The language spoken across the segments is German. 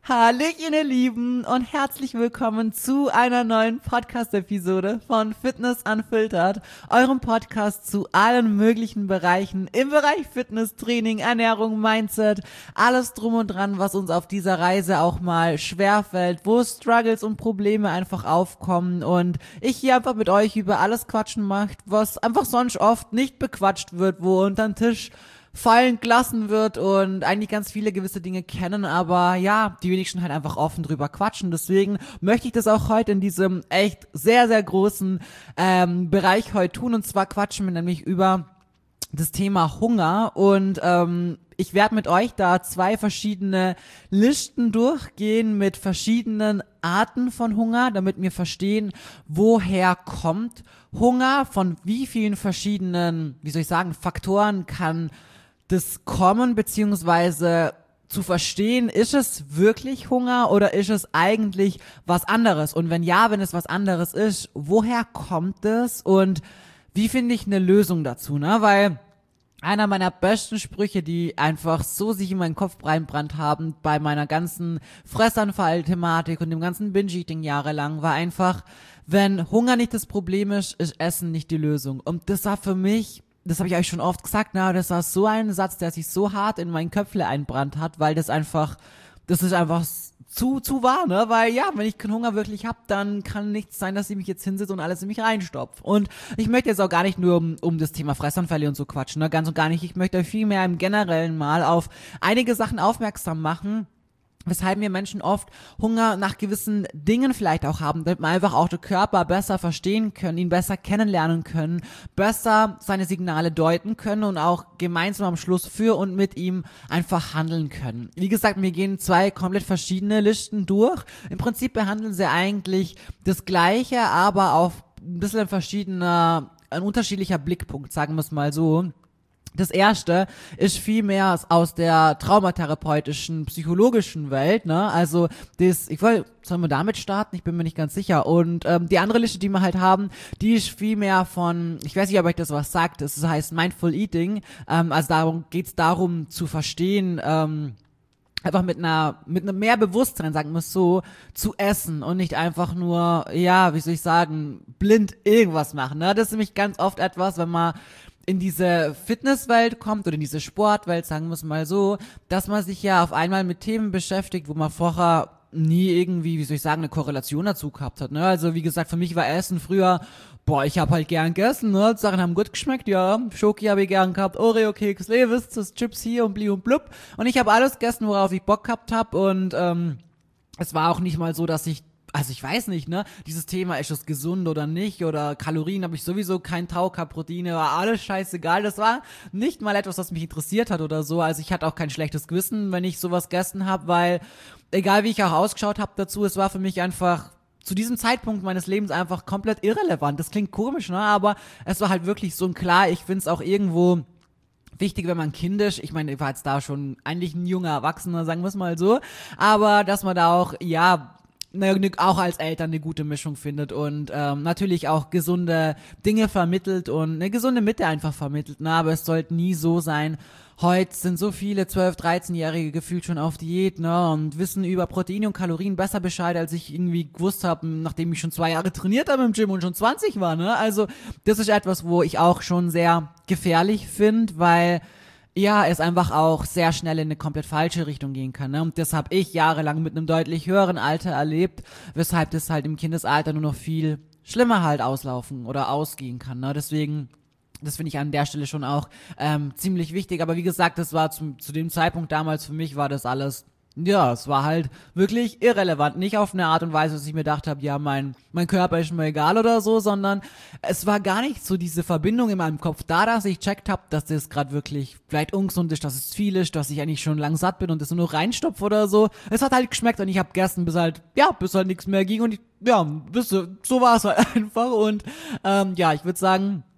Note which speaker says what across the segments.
Speaker 1: Hallöchen, ihr Lieben, und herzlich willkommen zu einer neuen Podcast-Episode von Fitness Unfiltered, eurem Podcast zu allen möglichen Bereichen im Bereich Fitness, Training, Ernährung, Mindset, alles drum und dran, was uns auf dieser Reise auch mal schwerfällt, wo Struggles und Probleme einfach aufkommen und ich hier einfach mit euch über alles quatschen macht, was einfach sonst oft nicht bequatscht wird, wo unter den Tisch fallen gelassen wird und eigentlich ganz viele gewisse Dinge kennen, aber ja, die wenigsten halt einfach offen drüber quatschen. Deswegen möchte ich das auch heute in diesem echt sehr, sehr großen Bereich heute tun, und zwar quatschen wir nämlich über das Thema Hunger und ich werde mit euch da 2 verschiedene Listen durchgehen mit verschiedenen Arten von Hunger, damit wir verstehen, woher kommt Hunger, von wie vielen verschiedenen, Faktoren kann das kommen, beziehungsweise zu verstehen, ist es wirklich Hunger oder ist es eigentlich was anderes? Und wenn es was anderes ist, woher kommt es und wie finde ich eine Lösung dazu, ne? Weil einer meiner besten Sprüche, die einfach so sich in meinen Kopf reinbrannt haben bei meiner ganzen Fressanfall-Thematik und dem ganzen Binge-Eating jahrelang, war einfach, wenn Hunger nicht das Problem ist, ist Essen nicht die Lösung. Und das war für mich, das habe ich euch schon oft gesagt, das war so ein Satz, der sich so hart in mein Köpfle einbrannt hat, weil das ist einfach zu wahr, ne? Weil ja, wenn ich keinen Hunger wirklich hab, dann kann nichts sein, dass ich mich jetzt hinsetze und alles in mich reinstopfe. Und ich möchte jetzt auch gar nicht nur um das Thema Fressanfälle und so quatschen, ne? Ganz und gar nicht. Ich möchte euch viel mehr im Generellen mal auf einige Sachen aufmerksam machen, weshalb wir Menschen oft Hunger nach gewissen Dingen vielleicht auch haben, damit wir einfach auch den Körper besser verstehen können, ihn besser kennenlernen können, besser seine Signale deuten können und auch gemeinsam am Schluss für und mit ihm einfach handeln können. Wie gesagt, wir gehen 2 komplett verschiedene Listen durch. Im Prinzip behandeln sie eigentlich das Gleiche, aber auf ein bisschen ein unterschiedlicher Blickpunkt, sagen wir es mal so. Das erste ist viel mehr aus der traumatherapeutischen, psychologischen Welt, ne? Also sollen wir damit starten? Ich bin mir nicht ganz sicher. Und die andere Liste, die wir halt haben, die ist viel mehr von, ich weiß nicht, ob euch das was sagt, das heißt Mindful Eating. Also geht's darum zu verstehen, einfach mit einem mehr Bewusstsein, sagen wir es so, zu essen und nicht einfach nur, blind irgendwas machen, ne? Das ist nämlich ganz oft etwas, wenn man in diese Fitnesswelt kommt oder in diese Sportwelt, sagen wir es mal so, dass man sich ja auf einmal mit Themen beschäftigt, wo man vorher nie irgendwie, eine Korrelation dazu gehabt hat, ne? Also wie gesagt, für mich war Essen früher, ich habe halt gern gegessen, ne? Sachen haben gut geschmeckt, ja, Schoki habe ich gern gehabt, Oreo-Keks, Levis, das Chips hier und bli und blub, und ich habe alles gegessen, worauf ich Bock gehabt habe, und es war auch nicht mal so, dass ich weiß nicht, ne, dieses Thema, ist es gesund oder nicht, oder Kalorien habe ich sowieso kein Tau gehabt, Proteine, war alles scheißegal, das war nicht mal etwas, was mich interessiert hat oder so, also ich hatte auch kein schlechtes Gewissen, wenn ich sowas gegessen habe, weil, egal wie ich auch ausgeschaut habe dazu, es war für mich einfach zu diesem Zeitpunkt meines Lebens einfach komplett irrelevant, das klingt komisch, ne, aber es war halt wirklich so, klar, ich find's auch irgendwo wichtig, wenn man kindisch, ich meine, ich war jetzt da schon eigentlich ein junger Erwachsener, sagen wir es mal so, aber dass man da auch, auch als Eltern eine gute Mischung findet und natürlich auch gesunde Dinge vermittelt und eine gesunde Mitte einfach vermittelt, ne? Aber es sollte nie so sein, heute sind so viele 12-, 13-Jährige gefühlt schon auf Diät, ne, und wissen über Proteine und Kalorien besser Bescheid, als ich irgendwie gewusst habe, nachdem ich schon 2 Jahre trainiert habe im Gym und schon 20 war, ne? Also das ist etwas, wo ich auch schon sehr gefährlich finde, weil es einfach auch sehr schnell in eine komplett falsche Richtung gehen kann, ne? Und das habe ich jahrelang mit einem deutlich höheren Alter erlebt, weshalb das halt im Kindesalter nur noch viel schlimmer halt auslaufen oder ausgehen kann, ne? Deswegen, das finde ich an der Stelle schon auch ziemlich wichtig. Aber wie gesagt, das war zu dem Zeitpunkt damals, für mich war das alles, es war halt wirklich irrelevant. Nicht auf eine Art und Weise, dass ich mir gedacht habe, ja, mein Körper ist mir egal oder so, sondern es war gar nicht so diese Verbindung in meinem Kopf da, dass ich checkt habe, dass das gerade wirklich vielleicht ungesund ist, dass es viel ist, dass ich eigentlich schon lang satt bin und das nur noch reinstopfe oder so. Es hat halt geschmeckt und ich habe gegessen, bis halt nichts mehr ging, und so war es halt einfach. Und ich würde sagen,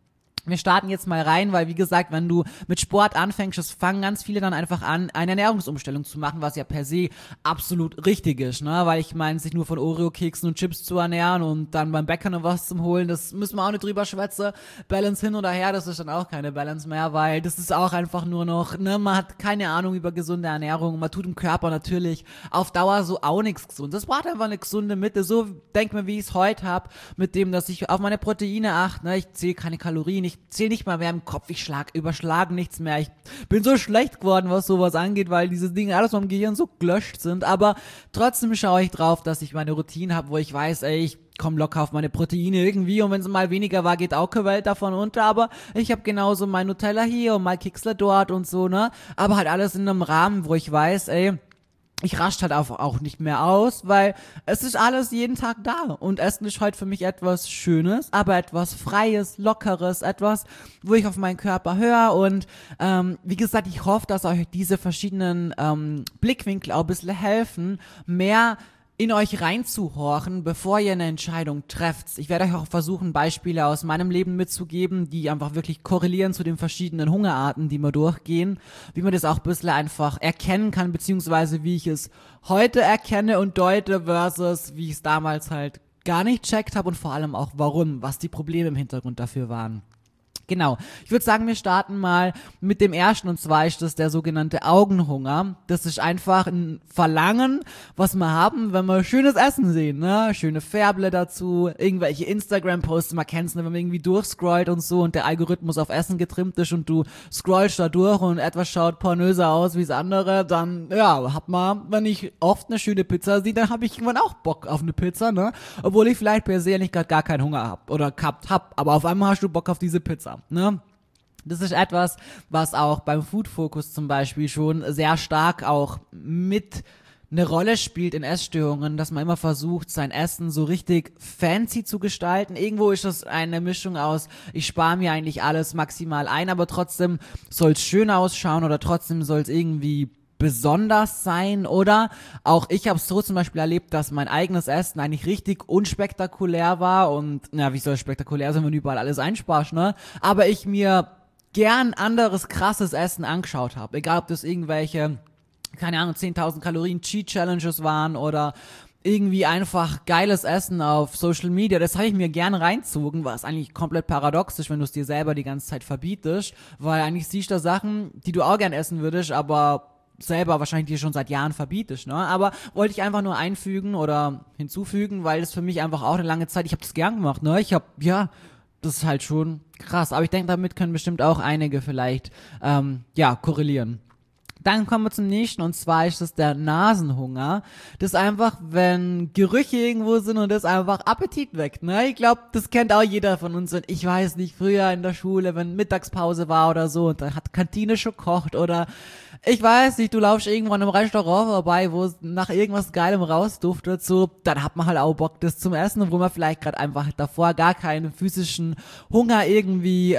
Speaker 1: Wir starten jetzt mal rein, weil wie gesagt, wenn du mit Sport anfängst, es fangen ganz viele dann einfach an, eine Ernährungsumstellung zu machen, was ja per se absolut richtig ist, ne? Weil ich meine, sich nur von Oreo-Keksen und Chips zu ernähren und dann beim Bäcker noch was zum Holen, das müssen wir auch nicht drüber schwätzen. Balance hin oder her, das ist dann auch keine Balance mehr, weil das ist auch einfach nur noch, ne? Man hat keine Ahnung über gesunde Ernährung, man tut im Körper natürlich auf Dauer so auch nichts gesund. Das braucht einfach eine gesunde Mitte, so denk mir, wie ich es heute habe, mit dem, dass ich auf meine Proteine achte, ne? Ich zähle keine Kalorien, ich zähle nicht mal mehr im Kopf, ich überschlage nichts mehr. Ich bin so schlecht geworden, was sowas angeht, weil diese Dinge alles vom Gehirn so gelöscht sind, aber trotzdem schaue ich drauf, dass ich meine Routine habe, wo ich weiß, ey, ich komme locker auf meine Proteine irgendwie und wenn es mal weniger war, geht auch keine Welt davon unter, aber ich habe genauso mein Nutella hier und mein Kixler dort und so, ne? Aber halt alles in einem Rahmen, wo ich weiß, ey, ich raste halt auch nicht mehr aus, weil es ist alles jeden Tag da und Essen ist heute für mich etwas Schönes, aber etwas Freies, Lockeres, etwas, wo ich auf meinen Körper höre und wie gesagt, ich hoffe, dass euch diese verschiedenen Blickwinkel auch ein bisschen helfen, mehr in euch reinzuhorchen, bevor ihr eine Entscheidung trefft. Ich werde euch auch versuchen, Beispiele aus meinem Leben mitzugeben, die einfach wirklich korrelieren zu den verschiedenen Hungerarten, die wir durchgehen, wie man das auch ein bisschen einfach erkennen kann, beziehungsweise wie ich es heute erkenne und deute versus wie ich es damals halt gar nicht checkt habe und vor allem auch warum, was die Probleme im Hintergrund dafür waren. Genau. Ich würde sagen, wir starten mal mit dem ersten und zwar ist das der sogenannte Augenhunger. Das ist einfach ein Verlangen, was wir haben, wenn wir schönes Essen sehen, ne? Schöne Färble dazu, irgendwelche Instagram-Posts, man kennt's, ne? Wenn man irgendwie durchscrollt und so und der Algorithmus auf Essen getrimmt ist und du scrollst da durch und etwas schaut pornöser aus wie das andere, dann, ja, hat man, wenn ich oft eine schöne Pizza sehe, dann habe ich irgendwann auch Bock auf eine Pizza, ne? Obwohl ich vielleicht per se nicht gerade gar keinen Hunger hab oder gehabt hab, aber auf einmal hast du Bock auf diese Pizza. Ne? Das ist etwas, was auch beim Food Focus zum Beispiel schon sehr stark auch mit eine Rolle spielt in Essstörungen, dass man immer versucht, sein Essen so richtig fancy zu gestalten. Irgendwo ist das eine Mischung aus, ich spare mir eigentlich alles maximal ein, aber trotzdem soll es schön ausschauen oder trotzdem soll es irgendwie besonders sein oder auch ich habe es so zum Beispiel erlebt, dass mein eigenes Essen eigentlich richtig unspektakulär war und na, wie soll es spektakulär sein, wenn du überall alles einsparst, ne? Aber ich mir gern anderes krasses Essen angeschaut habe, egal ob das irgendwelche, keine Ahnung, 10.000 Kalorien Cheat Challenges waren oder irgendwie einfach geiles Essen auf Social Media, das habe ich mir gern reinzogen, was eigentlich komplett paradox ist, wenn du es dir selber die ganze Zeit verbietest, weil eigentlich siehst du da Sachen, die du auch gern essen würdest, aber selber wahrscheinlich dir schon seit Jahren verbietest, ne? Aber wollte ich einfach nur einfügen oder hinzufügen, weil das für mich einfach auch eine lange Zeit, ich habe das gern gemacht, ne? Das ist halt schon krass. Aber ich denke, damit können bestimmt auch einige vielleicht, korrelieren. Dann kommen wir zum nächsten und zwar ist das der Nasenhunger. Das ist einfach, wenn Gerüche irgendwo sind und das einfach Appetit weckt, ne? Ich glaube, das kennt auch jeder von uns und ich weiß nicht, früher in der Schule, wenn Mittagspause war oder so und da hat Kantine schon gekocht oder ich weiß nicht, du laufst irgendwo an einem Restaurant vorbei, wo es nach irgendwas Geilem rausduftet, so, dann hat man halt auch Bock, das zum Essen, obwohl man vielleicht gerade einfach davor gar keinen physischen Hunger irgendwie,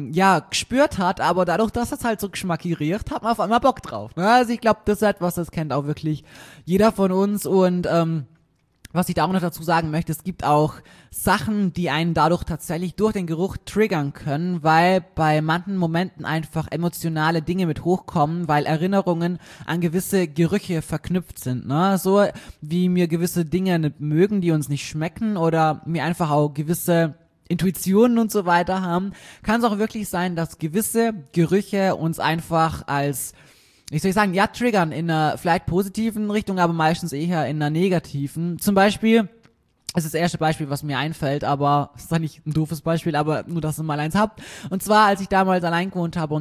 Speaker 1: gespürt hat, aber dadurch, dass es halt so geschmackig riecht, hat man auf einmal Bock drauf. Ne? Also ich glaube, das ist etwas, das kennt auch wirklich jeder von uns und, was ich da auch noch dazu sagen möchte, es gibt auch Sachen, die einen dadurch tatsächlich durch den Geruch triggern können, weil bei manchen Momenten einfach emotionale Dinge mit hochkommen, weil Erinnerungen an gewisse Gerüche verknüpft sind, ne? So wie mir gewisse Dinge nicht mögen, die uns nicht schmecken oder mir einfach auch gewisse Intuitionen und so weiter haben, kann es auch wirklich sein, dass gewisse Gerüche uns einfach als triggern in einer vielleicht positiven Richtung, aber meistens eher in einer negativen. Zum Beispiel, das ist das erste Beispiel, was mir einfällt, aber es ist doch nicht ein doofes Beispiel, aber nur, dass ihr mal eins habt. Und zwar, als ich damals allein gewohnt habe und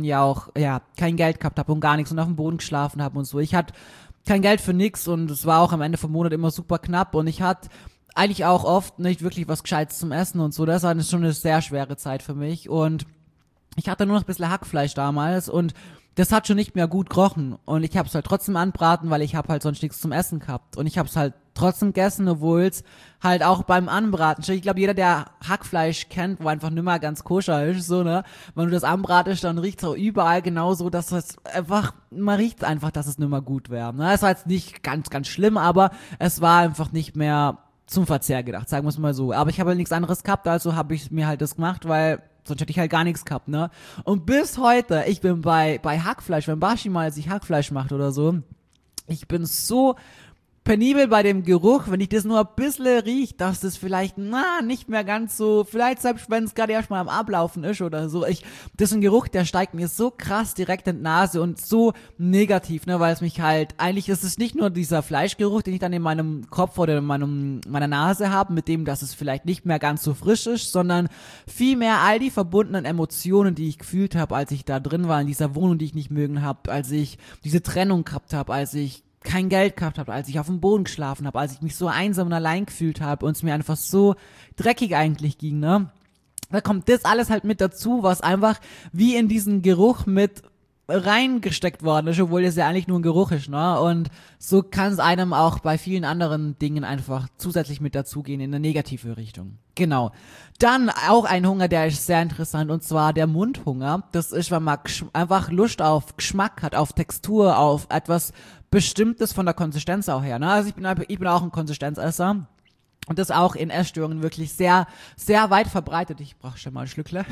Speaker 1: kein Geld gehabt habe und gar nichts und auf dem Boden geschlafen habe und so. Ich hatte kein Geld für nix und es war auch am Ende vom Monat immer super knapp und ich hatte eigentlich auch oft nicht wirklich was Gescheites zum Essen und so. Das war schon eine sehr schwere Zeit für mich und ich hatte nur noch ein bisschen Hackfleisch damals und das hat schon nicht mehr gut gerochen und ich habe es halt trotzdem anbraten, weil ich habe halt sonst nichts zum Essen gehabt und ich habe es halt trotzdem gegessen, obwohl es halt auch beim Anbraten, ich glaube jeder, der Hackfleisch kennt, wo einfach nimmer ganz koscher ist, so, ne, wenn du das anbratest, dann riecht es auch überall genauso, dass es einfach, man riecht einfach, dass es nimmer gut wäre, ne, es war jetzt nicht ganz, ganz schlimm, aber es war einfach nicht mehr zum Verzehr gedacht, sagen wir es mal so, aber ich habe halt nichts anderes gehabt, also habe ich mir halt das gemacht, weil sonst hätte ich halt gar nichts gehabt, ne? Und bis heute, ich bin bei Hackfleisch, wenn Bashi mal sich Hackfleisch macht oder so, ich bin so penibel bei dem Geruch, wenn ich das nur ein bisschen rieche, dass das vielleicht, nicht mehr ganz so, vielleicht selbst wenn es gerade erst mal am Ablaufen ist oder so, das ist ein Geruch, der steigt mir so krass direkt in die Nase und so negativ, ne, weil es mich halt, eigentlich ist es nicht nur dieser Fleischgeruch, den ich dann in meinem Kopf oder in meiner Nase habe, mit dem, dass es vielleicht nicht mehr ganz so frisch ist, sondern vielmehr all die verbundenen Emotionen, die ich gefühlt habe, als ich da drin war, in dieser Wohnung, die ich nicht mögen habe, als ich diese Trennung gehabt habe, als ich kein Geld gehabt habe, als ich auf dem Boden geschlafen habe, als ich mich so einsam und allein gefühlt habe und es mir einfach so dreckig eigentlich ging, ne? Da kommt das alles halt mit dazu, was einfach wie in diesen Geruch mit reingesteckt worden ist, obwohl das ja eigentlich nur ein Geruch ist, ne? Und so kann es einem auch bei vielen anderen Dingen einfach zusätzlich mit dazugehen in eine negative Richtung. Genau. Dann auch ein Hunger, der ist sehr interessant, und zwar der Mundhunger. Das ist, wenn man einfach Lust auf Geschmack hat, auf Textur, auf etwas Bestimmtes von der Konsistenz auch her, ne? Also ich bin auch ein Konsistenzesser. Und das auch in Essstörungen wirklich sehr, sehr weit verbreitet. Ich brauche schon mal ein Schlückle.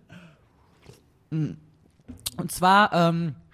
Speaker 1: Und zwar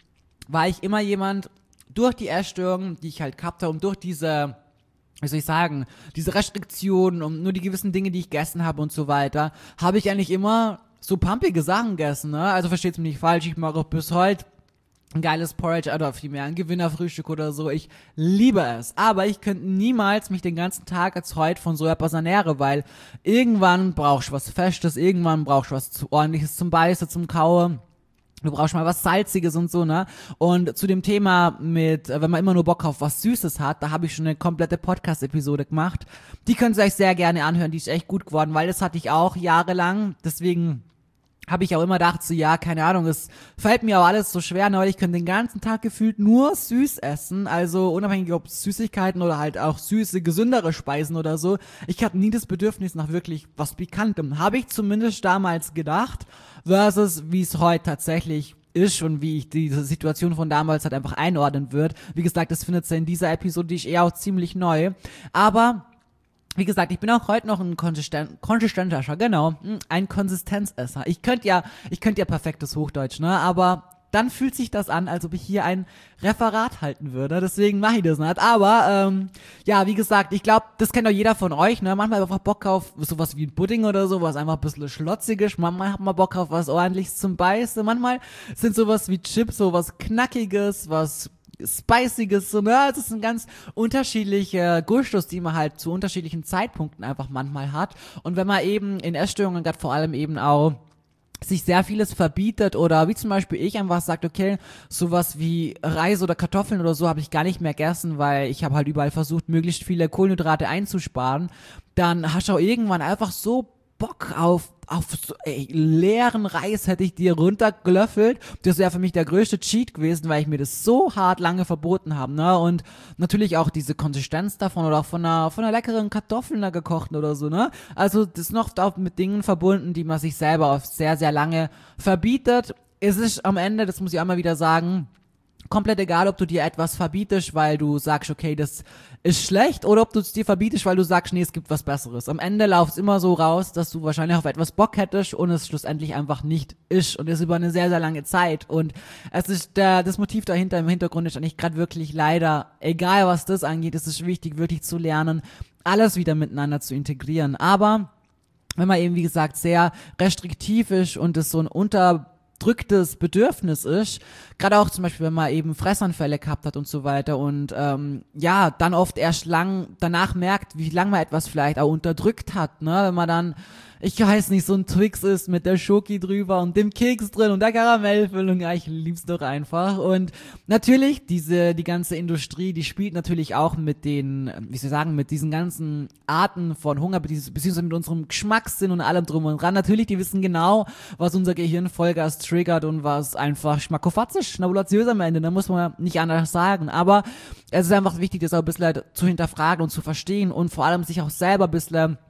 Speaker 1: war ich immer jemand, durch die Essstörungen, die ich halt gehabt habe, und durch diese, wie soll ich sagen, diese Restriktionen und nur die gewissen Dinge, die ich gegessen habe und so weiter, habe ich eigentlich immer so pumpige Sachen gegessen, ne? Also versteht's mich nicht falsch, ich mache auch bis heute ein geiles Porridge oder vielmehr ein Gewinnerfrühstück oder so. Ich liebe es. Aber ich könnte niemals mich den ganzen Tag als heute von so etwas ernähren, weil irgendwann brauchst du was Festes, irgendwann brauchst du was Ordentliches zum Beißen, zum Kauen. Du brauchst mal was Salziges und so, ne? Und zu dem Thema mit, wenn man immer nur Bock auf was Süßes hat, da habe ich schon eine komplette Podcast-Episode gemacht. Die könnt ihr euch sehr gerne anhören, die ist echt gut geworden, weil das hatte ich auch jahrelang. Deswegen habe ich auch immer gedacht, so, ja, keine Ahnung, es fällt mir auch alles so schwer, ne, weil ich könnte den ganzen Tag gefühlt nur süß essen, also unabhängig ob Süßigkeiten oder halt auch süße, gesündere Speisen oder so. Ich hatte nie das Bedürfnis nach wirklich was Pikantem. Habe ich zumindest damals gedacht, versus wie es heute tatsächlich ist und wie ich diese Situation von damals halt einfach einordnen würde. Wie gesagt, das findet ihr in dieser Episode, die ist eher auch ziemlich neu, aber wie gesagt, ich bin auch heute noch ein Konsistenzesser, genau, ein Konsistenzesser. Ich könnte ja perfektes Hochdeutsch, ne, aber dann fühlt sich das an, als ob ich hier ein Referat halten würde, deswegen mache ich das nicht, aber, ja, wie gesagt, ich glaube, das kennt doch jeder von euch, ne, manchmal einfach Bock auf sowas wie ein Pudding oder so, was einfach ein bisschen schlotzig, manchmal hat man Bock auf was Ordentliches zum Beißen, manchmal sind sowas wie Chips, sowas Knackiges, was Spiciges, so, ne, das sind ganz unterschiedliche Gustos, die man halt zu unterschiedlichen Zeitpunkten einfach manchmal hat. Und wenn man eben in Essstörungen gerade vor allem eben auch sich sehr vieles verbietet oder wie zum Beispiel ich einfach sagt, okay, sowas wie Reis oder Kartoffeln oder so habe ich gar nicht mehr gegessen, weil ich habe halt überall versucht, möglichst viele Kohlenhydrate einzusparen, dann hast du auch irgendwann einfach so Bock auf so, leeren Reis hätte ich dir runtergelöffelt. Das wäre für mich der größte Cheat gewesen, weil ich mir das so hart lange verboten habe, ne? Und natürlich auch diese Konsistenz davon oder auch von einer leckeren Kartoffeln da gekochten oder so, ne? Also das ist noch auch mit Dingen verbunden, die man sich selber auf sehr, sehr lange verbietet. Es ist am Ende, das muss ich einmal wieder sagen, komplett egal, ob du dir etwas verbietest, weil du sagst, okay, das ist schlecht, oder ob du es dir verbietest, weil du sagst, nee, es gibt was Besseres. Am Ende läuft es immer so raus, dass du wahrscheinlich auf etwas Bock hättest und es schlussendlich einfach nicht ist und ist über eine sehr, sehr lange Zeit. Und es ist das Motiv dahinter im Hintergrund ist eigentlich gerade wirklich leider, egal was das angeht, es ist wichtig, wirklich zu lernen, alles wieder miteinander zu integrieren. Aber wenn man eben, wie gesagt, sehr restriktiv ist und es so ein unterdrücktes Bedürfnis ist, gerade auch zum Beispiel, wenn man eben Fressanfälle gehabt hat und so weiter und ja, dann oft erst lang danach merkt, wie lange man etwas vielleicht auch unterdrückt hat, ne, wenn man dann, ich weiß nicht, so ein Twix ist mit der Schoki drüber und dem Keks drin und der Karamellfüllung, ja, ich lieb's doch einfach. Und natürlich, die ganze Industrie, die spielt natürlich auch mit den, wie soll ich sagen, mit diesen ganzen Arten von Hunger, beziehungsweise mit unserem Geschmackssinn und allem drum und dran. Natürlich, die wissen genau, was unser Gehirn Vollgas triggert und was einfach schmackofatzisch, schnabulatiös am Ende, da muss man nicht anders sagen. Aber es ist einfach wichtig, das auch ein bisschen zu hinterfragen und zu verstehen und vor allem sich auch selber ein bisschen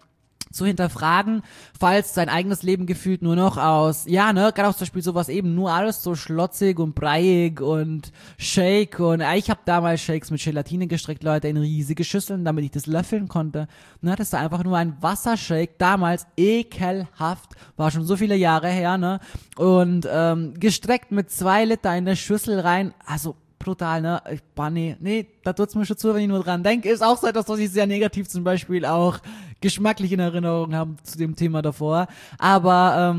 Speaker 1: zu hinterfragen, falls sein eigenes Leben gefühlt nur noch aus, ja, ne, gerade auch zum Beispiel sowas eben, nur alles so schlotzig und breiig und Shake und ich habe damals Shakes mit Gelatine gestreckt, Leute, in riesige Schüsseln, damit ich das löffeln konnte. Ne, das war einfach nur ein Wassershake, damals ekelhaft, war schon so viele Jahre her, ne, und gestreckt mit 2 Liter in der Schüssel rein, also brutal, ne? Nee, da tut's mir schon zu, wenn ich nur dran denke. Ist auch so etwas, was ich sehr negativ zum Beispiel auch geschmacklich in Erinnerung habe zu dem Thema davor. Aber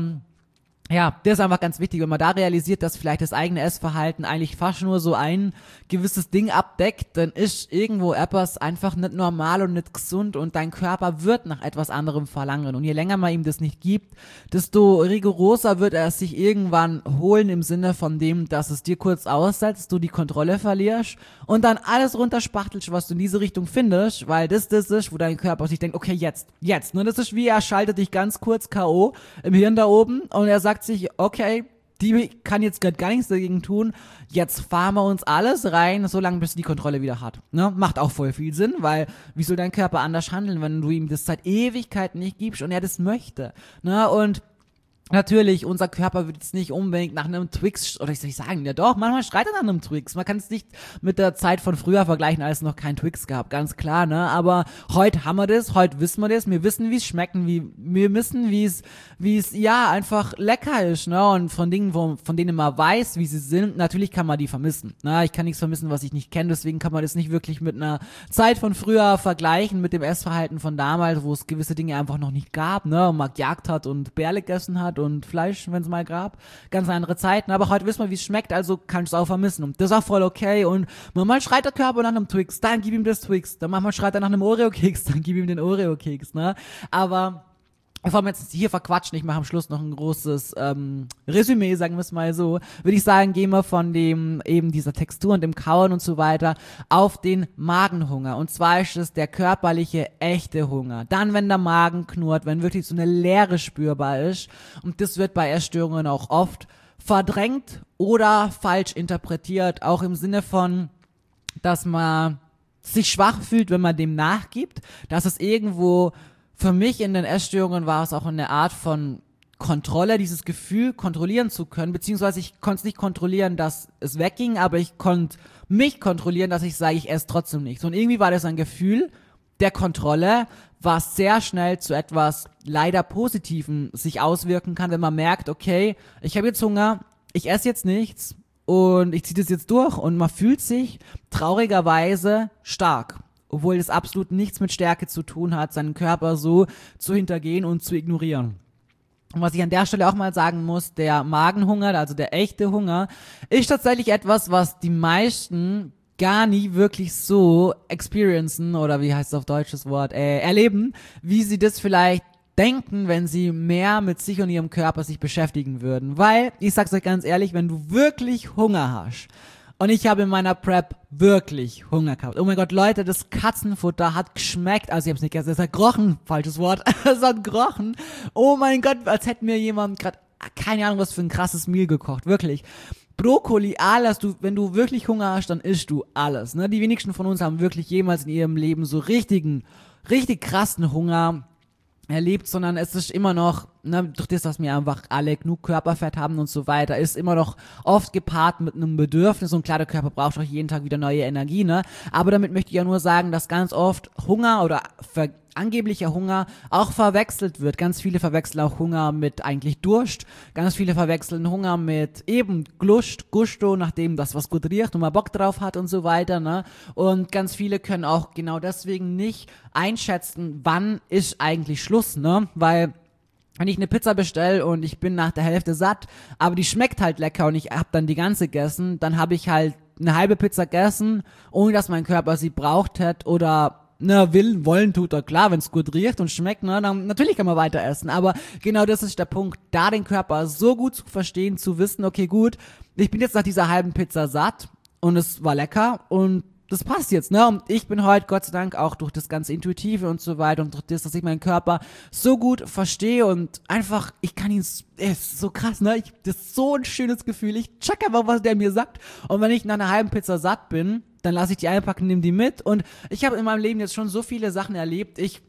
Speaker 1: ja, das ist einfach ganz wichtig, wenn man da realisiert, dass vielleicht das eigene Essverhalten eigentlich fast nur so ein gewisses Ding abdeckt, dann ist irgendwo etwas einfach nicht normal und nicht gesund und dein Körper wird nach etwas anderem verlangen. Und je länger man ihm das nicht gibt, desto rigoroser wird er es sich irgendwann holen im Sinne von dem, dass es dir kurz aussetzt, du die Kontrolle verlierst und dann alles runterspachtelst, was du in diese Richtung findest, weil das ist, wo dein Körper sich denkt, okay, jetzt. Ne, das ist wie, er schaltet dich ganz kurz K.O. im Hirn da oben und er sagt sich, okay, die kann jetzt gerade gar nichts dagegen tun, jetzt fahren wir uns alles rein, solange bis die Kontrolle wieder hat. Ne? Macht auch voll viel Sinn, weil wie soll dein Körper anders handeln, wenn du ihm das seit Ewigkeiten nicht gibst und er das möchte. Ne? Und natürlich, unser Körper wird jetzt nicht unbedingt nach einem Twix, oder ich soll sagen, ja doch, manchmal schreit er nach einem Twix. Man kann es nicht mit der Zeit von früher vergleichen, als es noch kein Twix gab, ganz klar, ne? Aber heute haben wir das, heute wissen wir das, wir wissen, wie es schmeckt, wir wissen, wie es, ja, einfach lecker ist, ne? Und von Dingen, von denen man weiß, wie sie sind, natürlich kann man die vermissen, ne? Ich kann nichts vermissen, was ich nicht kenne, deswegen kann man das nicht wirklich mit einer Zeit von früher vergleichen, mit dem Essverhalten von damals, wo es gewisse Dinge einfach noch nicht gab, ne? Und man gejagt hat und Bärle gegessen hat und Fleisch, wenn es mal gab. Ganz andere Zeiten. Aber heute wissen wir, wie es schmeckt, also kannst du es auch vermissen. Und das ist auch voll okay. Und manchmal schreit der Körper nach einem Twix, dann gib ihm das Twix. Dann manchmal schreit er nach einem Oreo-Keks, dann gib ihm den Oreo-Keks, ne? Aber bevor wir jetzt hier verquatschen, ich mache am Schluss noch ein großes Resümee, sagen wir es mal so, würde ich sagen, gehen wir von dem eben dieser Textur und dem Kauen und so weiter auf den Magenhunger. Und zwar ist es der körperliche, echte Hunger. Dann, wenn der Magen knurrt, wenn wirklich so eine Leere spürbar ist. Und das wird bei Essstörungen auch oft verdrängt oder falsch interpretiert, auch im Sinne von, dass man sich schwach fühlt, wenn man dem nachgibt, dass es irgendwo für mich in den Essstörungen war es auch eine Art von Kontrolle, dieses Gefühl kontrollieren zu können, beziehungsweise ich konnte es nicht kontrollieren, dass es wegging, aber ich konnte mich kontrollieren, dass ich sage, ich esse trotzdem nichts. Und irgendwie war das ein Gefühl der Kontrolle, was sehr schnell zu etwas leider Positivem sich auswirken kann, wenn man merkt, okay, ich habe jetzt Hunger, ich esse jetzt nichts und ich ziehe das jetzt durch und man fühlt sich traurigerweise stark. Obwohl das absolut nichts mit Stärke zu tun hat, seinen Körper so zu hintergehen und zu ignorieren. Und was ich an der Stelle auch mal sagen muss, der Magenhunger, also der echte Hunger, ist tatsächlich etwas, was die meisten gar nie wirklich so experiencen, oder wie heißt es auf Deutsch das Wort, erleben, wie sie das vielleicht denken, wenn sie mehr mit sich und ihrem Körper sich beschäftigen würden. Weil, ich sag's euch ganz ehrlich, wenn du wirklich Hunger hast, und ich habe in meiner Prep wirklich Hunger gehabt. Oh mein Gott, Leute, das Katzenfutter hat geschmeckt. Also ich habe es nicht gegessen, es hat gerochen. Falsches Wort. Es hat gerochen. Oh mein Gott, als hätte mir jemand gerade, keine Ahnung, was für ein krasses Meal gekocht. Wirklich. Brokkoli, alles. Wenn du wirklich Hunger hast, dann isst du alles. Ne? Die wenigsten von uns haben wirklich jemals in ihrem Leben so richtig krassen Hunger erlebt, sondern es ist immer noch, ne, durch das, dass wir einfach alle genug Körperfett haben und so weiter, ist immer noch oft gepaart mit einem Bedürfnis und klar, der Körper braucht auch jeden Tag wieder neue Energie, ne, aber damit möchte ich ja nur sagen, dass ganz oft Hunger oder angeblicher Hunger auch verwechselt wird. Ganz viele verwechseln auch Hunger mit eigentlich Durst. Ganz viele verwechseln Hunger mit eben Gusto, nachdem das was gut riecht und man Bock drauf hat und so weiter, ne? Und ganz viele können auch genau deswegen nicht einschätzen, wann ist eigentlich Schluss, ne? Weil wenn ich eine Pizza bestelle und ich bin nach der Hälfte satt, aber die schmeckt halt lecker und ich habe dann die ganze gegessen, dann habe ich halt eine halbe Pizza gegessen, ohne dass mein Körper sie braucht hat oder wollen tut er, klar, wenn es gut riecht und schmeckt, ne, dann natürlich kann man weiter essen, aber genau das ist der Punkt, da den Körper so gut zu verstehen, zu wissen, okay, gut, ich bin jetzt nach dieser halben Pizza satt und es war lecker und das passt jetzt, ne, und ich bin heute, Gott sei Dank, auch durch das ganze Intuitive und so weiter und durch das, dass ich meinen Körper so gut verstehe und einfach, ich kann ihn, ist so krass, ne, das ist so ein schönes Gefühl, ich check einfach, was der mir sagt und wenn ich nach einer halben Pizza satt bin, dann lasse ich die einpacken, nehme die mit und ich habe in meinem Leben jetzt schon so viele Sachen erlebt, ich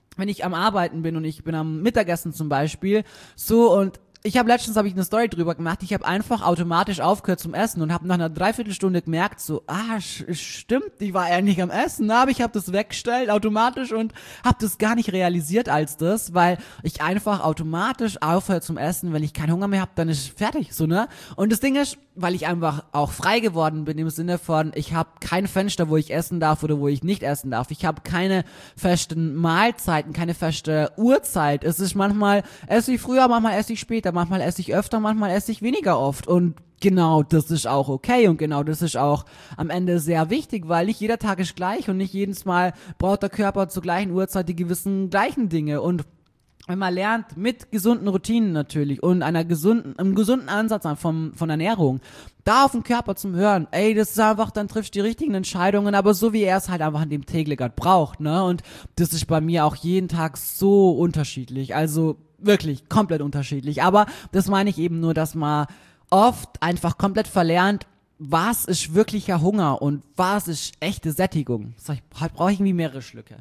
Speaker 1: wenn ich am Arbeiten bin und ich bin am Mittagessen zum Beispiel, so, und ich habe eine Story drüber gemacht, ich habe einfach automatisch aufgehört zum Essen und habe nach einer Dreiviertelstunde gemerkt, so, stimmt, ich war eigentlich am Essen, aber ich habe das weggestellt automatisch und habe das gar nicht realisiert als das, weil ich einfach automatisch aufhöre zum Essen, wenn ich keinen Hunger mehr habe, dann ist fertig, so, ne? Und das Ding ist, weil ich einfach auch frei geworden bin im Sinne von, ich habe kein Fenster, wo ich essen darf oder wo ich nicht essen darf. Ich habe keine festen Mahlzeiten, keine feste Uhrzeit. Es ist manchmal esse ich früher, manchmal esse ich später, manchmal esse ich öfter, manchmal esse ich weniger oft. Und genau das ist auch okay und genau das ist auch am Ende sehr wichtig, weil nicht jeder Tag ist gleich und nicht jedes Mal braucht der Körper zur gleichen Uhrzeit die gewissen gleichen Dinge. Und wenn man lernt, mit gesunden Routinen natürlich und einem gesunden Ansatz von Ernährung, da auf den Körper zum Hören, ey, das ist einfach, dann triffst du die richtigen Entscheidungen, aber so wie er es halt einfach an dem Tag gerade braucht, ne, und das ist bei mir auch jeden Tag so unterschiedlich, also wirklich komplett unterschiedlich, aber das meine ich eben nur, dass man oft einfach komplett verlernt, was ist wirklicher Hunger und was ist echte Sättigung. Heute brauche ich irgendwie mehrere Schlücke.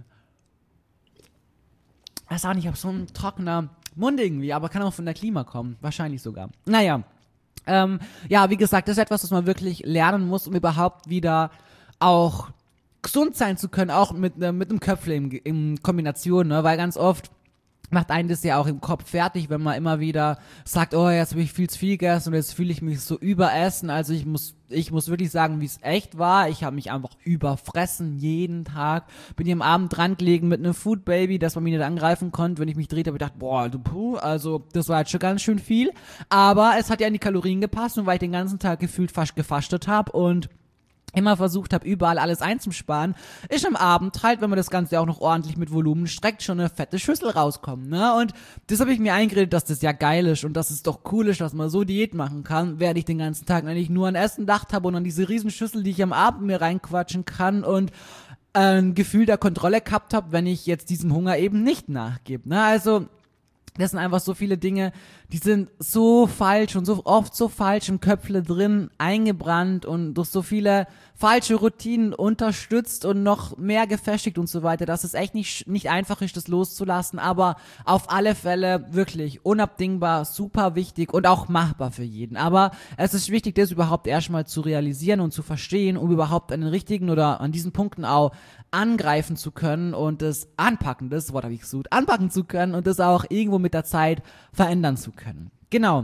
Speaker 1: Ich weiß auch nicht, ich habe so ein trockener Mund irgendwie, aber kann auch von der Klima kommen. Wahrscheinlich sogar. Naja. Ja, wie gesagt, das ist etwas, was man wirklich lernen muss, um überhaupt wieder auch gesund sein zu können, auch mit einem Köpfle in Kombination, ne? Weil ganz oft macht einen das ja auch im Kopf fertig, wenn man immer wieder sagt, oh, jetzt habe ich viel zu viel gegessen und jetzt fühle ich mich so überessen. Also ich muss wirklich sagen, wie es echt war. Ich habe mich einfach überfressen jeden Tag. Bin hier am Abend dran gelegen mit einem Food Baby, dass man mich nicht angreifen konnte. Wenn ich mich drehte, habe ich gedacht, boah, also das war jetzt schon ganz schön viel. Aber es hat ja an die Kalorien gepasst und weil ich den ganzen Tag gefühlt fast gefastet habe und immer versucht habe, überall alles einzusparen, ist am Abend halt, wenn man das Ganze auch noch ordentlich mit Volumen streckt, schon eine fette Schüssel rauskommen, ne? Und das habe ich mir eingeredet, dass das ja geil ist und dass es doch cool ist, dass man so Diät machen kann, während ich den ganzen Tag eigentlich nur an Essen gedacht habe und an diese Riesenschüssel, die ich am Abend mir reinquatschen kann und ein Gefühl der Kontrolle gehabt habe, wenn ich jetzt diesem Hunger eben nicht nachgebe, ne? Also das sind einfach so viele Dinge, die sind so falsch und so oft so falsch im Köpfle drin, eingebrannt und durch so viele falsche Routinen unterstützt und noch mehr gefestigt und so weiter, dass es echt nicht einfach ist, das loszulassen, aber auf alle Fälle wirklich unabdingbar, super wichtig und auch machbar für jeden. Aber es ist wichtig, das überhaupt erstmal zu realisieren und zu verstehen, um überhaupt an den richtigen oder an diesen Punkten auch angreifen zu können und das anpacken, das Wort habe ich gesucht, anpacken zu können und das auch irgendwo mit der Zeit verändern zu können. Genau.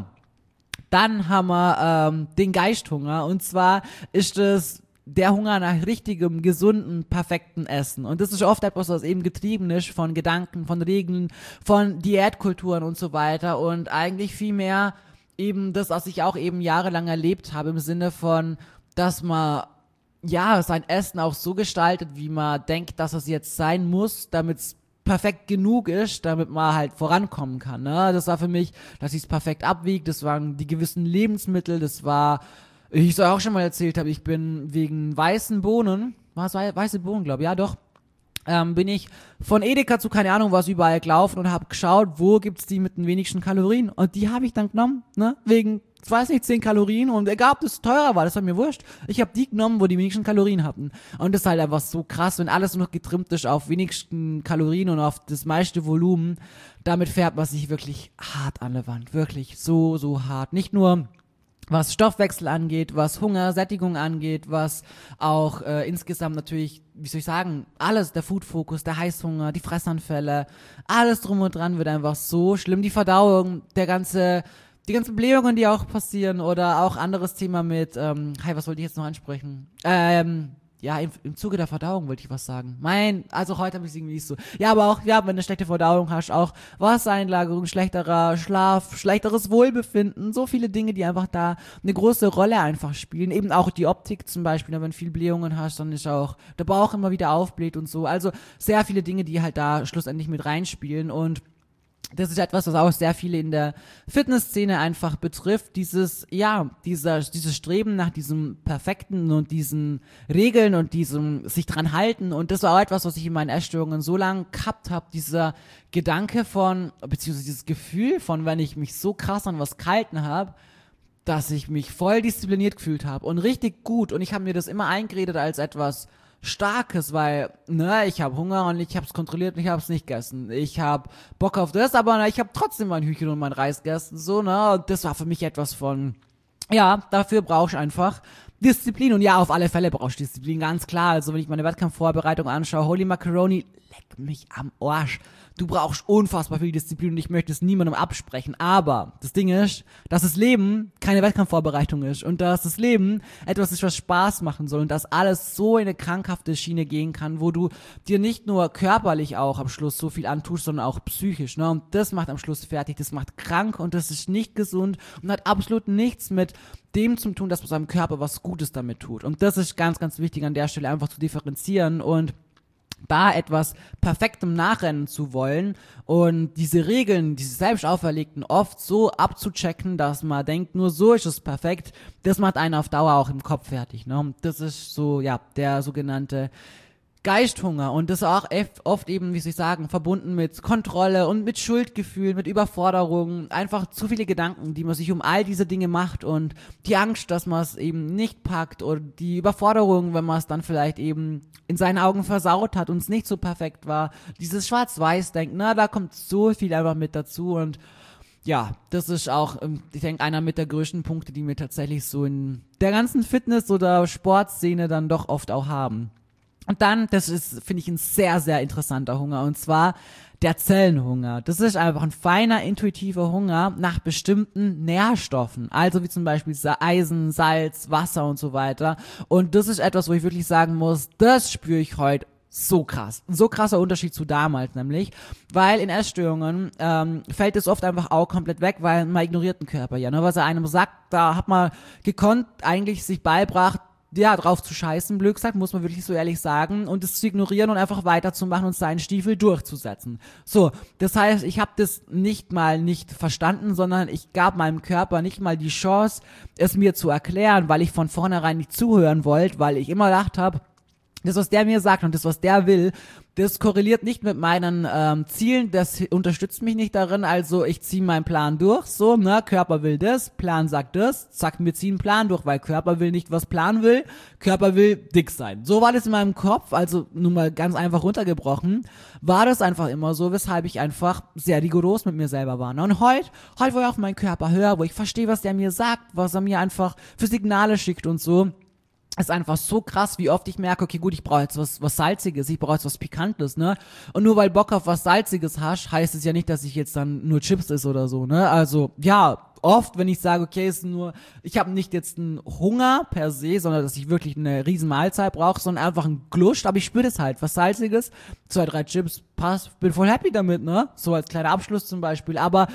Speaker 1: Dann haben wir den Geisthunger und zwar ist es der Hunger nach richtigem, gesunden, perfekten Essen. Und das ist oft etwas, was eben getrieben ist von Gedanken, von Regeln, von Diätkulturen und so weiter und eigentlich viel mehr eben das, was ich auch eben jahrelang erlebt habe im Sinne von, dass man ja, sein Essen auch so gestaltet, wie man denkt, dass es jetzt sein muss, damit es perfekt genug ist, damit man halt vorankommen kann, ne? Das war für mich, dass ich es perfekt abwiegt, das waren die gewissen Lebensmittel, das war, ich soll auch schon mal erzählt habe, ich bin wegen weißen Bohnen, weiße Bohnen, glaube ich, ja doch, bin ich von Edeka zu keine Ahnung was überall gelaufen und habe geschaut, wo gibt's die mit den wenigsten Kalorien und die habe ich dann genommen, ne? Wegen, ich weiß nicht, 10 Kalorien und egal, ob das teurer war, das war mir wurscht. Ich habe die genommen, wo die wenigsten Kalorien hatten. Und das ist halt einfach so krass, wenn alles nur noch getrimmt ist auf wenigsten Kalorien und auf das meiste Volumen. Damit fährt man sich wirklich hart an der Wand. Wirklich so, so hart. Nicht nur was Stoffwechsel angeht, was Hunger, Sättigung angeht, was auch insgesamt natürlich, wie soll ich sagen, alles, der Food-Fokus, der Heißhunger, die Fressanfälle, alles drum und dran wird einfach so schlimm. Die Verdauung, die ganzen Blähungen, die auch passieren oder auch anderes Thema mit, was wollte ich jetzt noch ansprechen? Ja, im Zuge der Verdauung wollte ich was sagen. Also heute habe ich es irgendwie nicht so. Ja, aber auch, ja, wenn du eine schlechte Verdauung hast, auch Wassereinlagerung, schlechterer Schlaf, schlechteres Wohlbefinden, so viele Dinge, die einfach da eine große Rolle einfach spielen. Eben auch die Optik zum Beispiel, wenn du viel Blähungen hast, dann ist auch der Bauch immer wieder aufbläht und so. Also sehr viele Dinge, die halt da schlussendlich mit reinspielen und das ist etwas, was auch sehr viele in der Fitnessszene einfach betrifft. Dieses Streben nach diesem Perfekten und diesen Regeln und diesem sich dran halten. Und das war auch etwas, was ich in meinen Essstörungen so lange gehabt habe. Dieser Gedanke von, beziehungsweise dieses Gefühl von, wenn ich mich so krass an was gehalten habe, dass ich mich voll diszipliniert gefühlt habe und richtig gut. Und ich habe mir das immer eingeredet als etwas Starkes, weil, ne, ich habe Hunger und ich habe es kontrolliert und ich habe es nicht gegessen. Ich habe Bock auf das, aber ne, ich habe trotzdem mein Hühnchen und mein Reis gegessen, so, ne, und das war für mich etwas von, ja, dafür brauche ich einfach Disziplin. Und ja, auf alle Fälle brauche ich Disziplin, ganz klar. Also wenn ich meine Wettkampfvorbereitung anschaue, Holy Macaroni, leck mich am Arsch. Du brauchst unfassbar viel Disziplin und ich möchte es niemandem absprechen. Aber das Ding ist, dass das Leben keine Wettkampfvorbereitung ist und dass das Leben etwas ist, was Spaß machen soll und dass alles so in eine krankhafte Schiene gehen kann, wo du dir nicht nur körperlich auch am Schluss so viel antust, sondern auch psychisch. Ne? Und das macht am Schluss fertig, das macht krank und das ist nicht gesund und hat absolut nichts mit dem zu tun, dass man seinem Körper was Gutes damit tut. Und das ist ganz, ganz wichtig an der Stelle einfach zu differenzieren und da etwas Perfektem nachrennen zu wollen und diese Regeln, diese selbst auferlegten, oft so abzuchecken, dass man denkt, nur so ist es perfekt, das macht einen auf Dauer auch im Kopf fertig. Ne? Und das ist so, ja, der sogenannte Geisthunger und das auch oft eben, wie soll ich sagen, verbunden mit Kontrolle und mit Schuldgefühl, mit Überforderung, einfach zu viele Gedanken, die man sich um all diese Dinge macht und die Angst, dass man es eben nicht packt oder die Überforderung, wenn man es dann vielleicht eben in seinen Augen versaut hat und es nicht so perfekt war, dieses Schwarz-Weiß-Denken, na, da kommt so viel einfach mit dazu und ja, das ist auch, ich denke, einer mit der größten Punkte, die wir tatsächlich so in der ganzen Fitness- oder Sportszene dann doch oft auch haben. Und dann, das ist, finde ich, ein sehr, sehr interessanter Hunger, und zwar der Zellenhunger. Das ist einfach ein feiner, intuitiver Hunger nach bestimmten Nährstoffen, also wie zum Beispiel Eisen, Salz, Wasser und so weiter. Und das ist etwas, wo ich wirklich sagen muss, das spüre ich heute so krass. So krasser Unterschied zu damals nämlich, weil in Essstörungen fällt es oft einfach auch komplett weg, weil man ignoriert den Körper ja. Ne? Was er einem sagt, da hat man gekonnt eigentlich sich beibracht, ja, drauf zu scheißen, blöd gesagt, muss man wirklich so ehrlich sagen, und es zu ignorieren und einfach weiterzumachen und seinen Stiefel durchzusetzen. So, das heißt, ich habe das nicht mal nicht verstanden, sondern ich gab meinem Körper nicht mal die Chance, es mir zu erklären, weil ich von vornherein nicht zuhören wollte, weil ich immer gedacht habe, das, was der mir sagt und das, was der will, das korreliert nicht mit meinen Zielen, das unterstützt mich nicht darin, also ich ziehe meinen Plan durch, so, ne, Körper will das, Plan sagt das, zack, wir ziehen Plan durch, weil Körper will nicht, was Plan will, Körper will dick sein. So war das in meinem Kopf, also nur mal ganz einfach runtergebrochen, war das einfach immer so, weshalb ich einfach sehr rigoros mit mir selber war. Ne? Und heute, wo ich auf meinen Körper höre, wo ich verstehe, was der mir sagt, was er mir einfach für Signale schickt und so, ist einfach so krass, wie oft ich merke, okay, gut, ich brauche jetzt was Salziges, ich brauche jetzt was Pikantes, ne? Und nur weil Bock auf was Salziges hast, heißt es ja nicht, dass ich jetzt dann nur Chips esse oder so, ne? Also, ja, oft, wenn ich sage, okay, ist nur, ich habe nicht jetzt einen Hunger per se, sondern dass ich wirklich eine riesen Mahlzeit brauche, sondern einfach einen Gluscht, aber ich spüre das halt, was Salziges, 2, 3 Chips, passt, bin voll happy damit, ne? So als kleiner Abschluss zum Beispiel, aber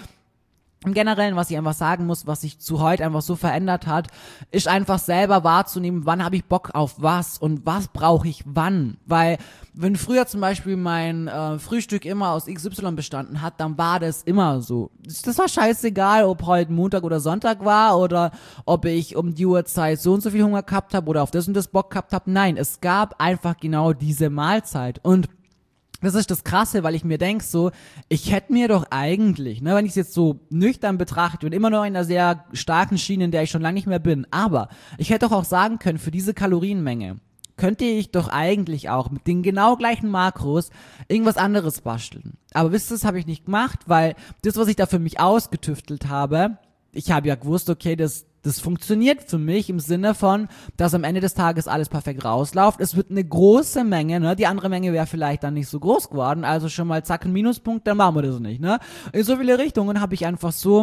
Speaker 1: im Generellen, was ich einfach sagen muss, was sich zu heute einfach so verändert hat, ist einfach selber wahrzunehmen, wann habe ich Bock auf was und was brauche ich wann. Weil wenn früher zum Beispiel mein Frühstück immer aus XY bestanden hat, dann war das immer so. Das war scheißegal, ob heute Montag oder Sonntag war oder ob ich um die Uhrzeit so und so viel Hunger gehabt habe oder auf das und das Bock gehabt habe. Nein, es gab einfach genau diese Mahlzeit. Und das ist das Krasse, weil ich mir denke so, ich hätte mir doch eigentlich, ne, wenn ich es jetzt so nüchtern betrachte und immer noch in einer sehr starken Schiene, in der ich schon lange nicht mehr bin, aber ich hätte doch auch sagen können, für diese Kalorienmenge könnte ich doch eigentlich auch mit den genau gleichen Makros irgendwas anderes basteln. Aber wisst ihr, das habe ich nicht gemacht, weil das, was ich da für mich ausgetüftelt habe, ich habe ja gewusst, okay, das funktioniert für mich im Sinne von, dass am Ende des Tages alles perfekt rausläuft. Es wird eine große Menge, ne? Die andere Menge wäre vielleicht dann nicht so groß geworden, also schon mal zack, ein Minuspunkt, dann machen wir das nicht, ne? In so viele Richtungen habe ich einfach so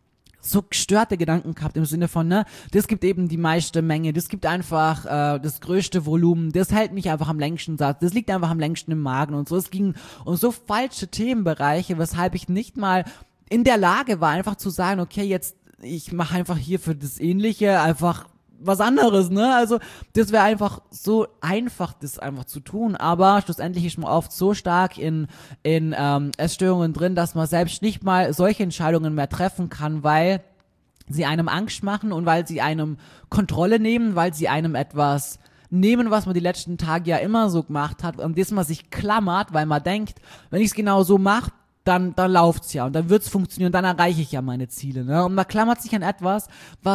Speaker 1: gestörte Gedanken gehabt im Sinne von, ne, das gibt eben die meiste Menge, das gibt einfach das größte Volumen, das hält mich einfach am längsten satt, das liegt einfach am längsten im Magen und so. Es ging um so falsche Themenbereiche, weshalb ich nicht mal in der Lage war, einfach zu sagen, okay, jetzt ich mache einfach hier für das Ähnliche einfach was anderes, ne? Also das wäre einfach so einfach, das einfach zu tun, aber schlussendlich ist man oft so stark in Essstörungen drin, dass man selbst nicht mal solche Entscheidungen mehr treffen kann, weil sie einem Angst machen und weil sie einem Kontrolle nehmen, weil sie einem etwas nehmen, was man die letzten Tage ja immer so gemacht hat, an das man sich klammert, weil man denkt, wenn ich es genau so mache, dann läuft's ja und dann wird's funktionieren, dann erreiche ich ja meine Ziele, ne? Und man klammert sich an etwas, was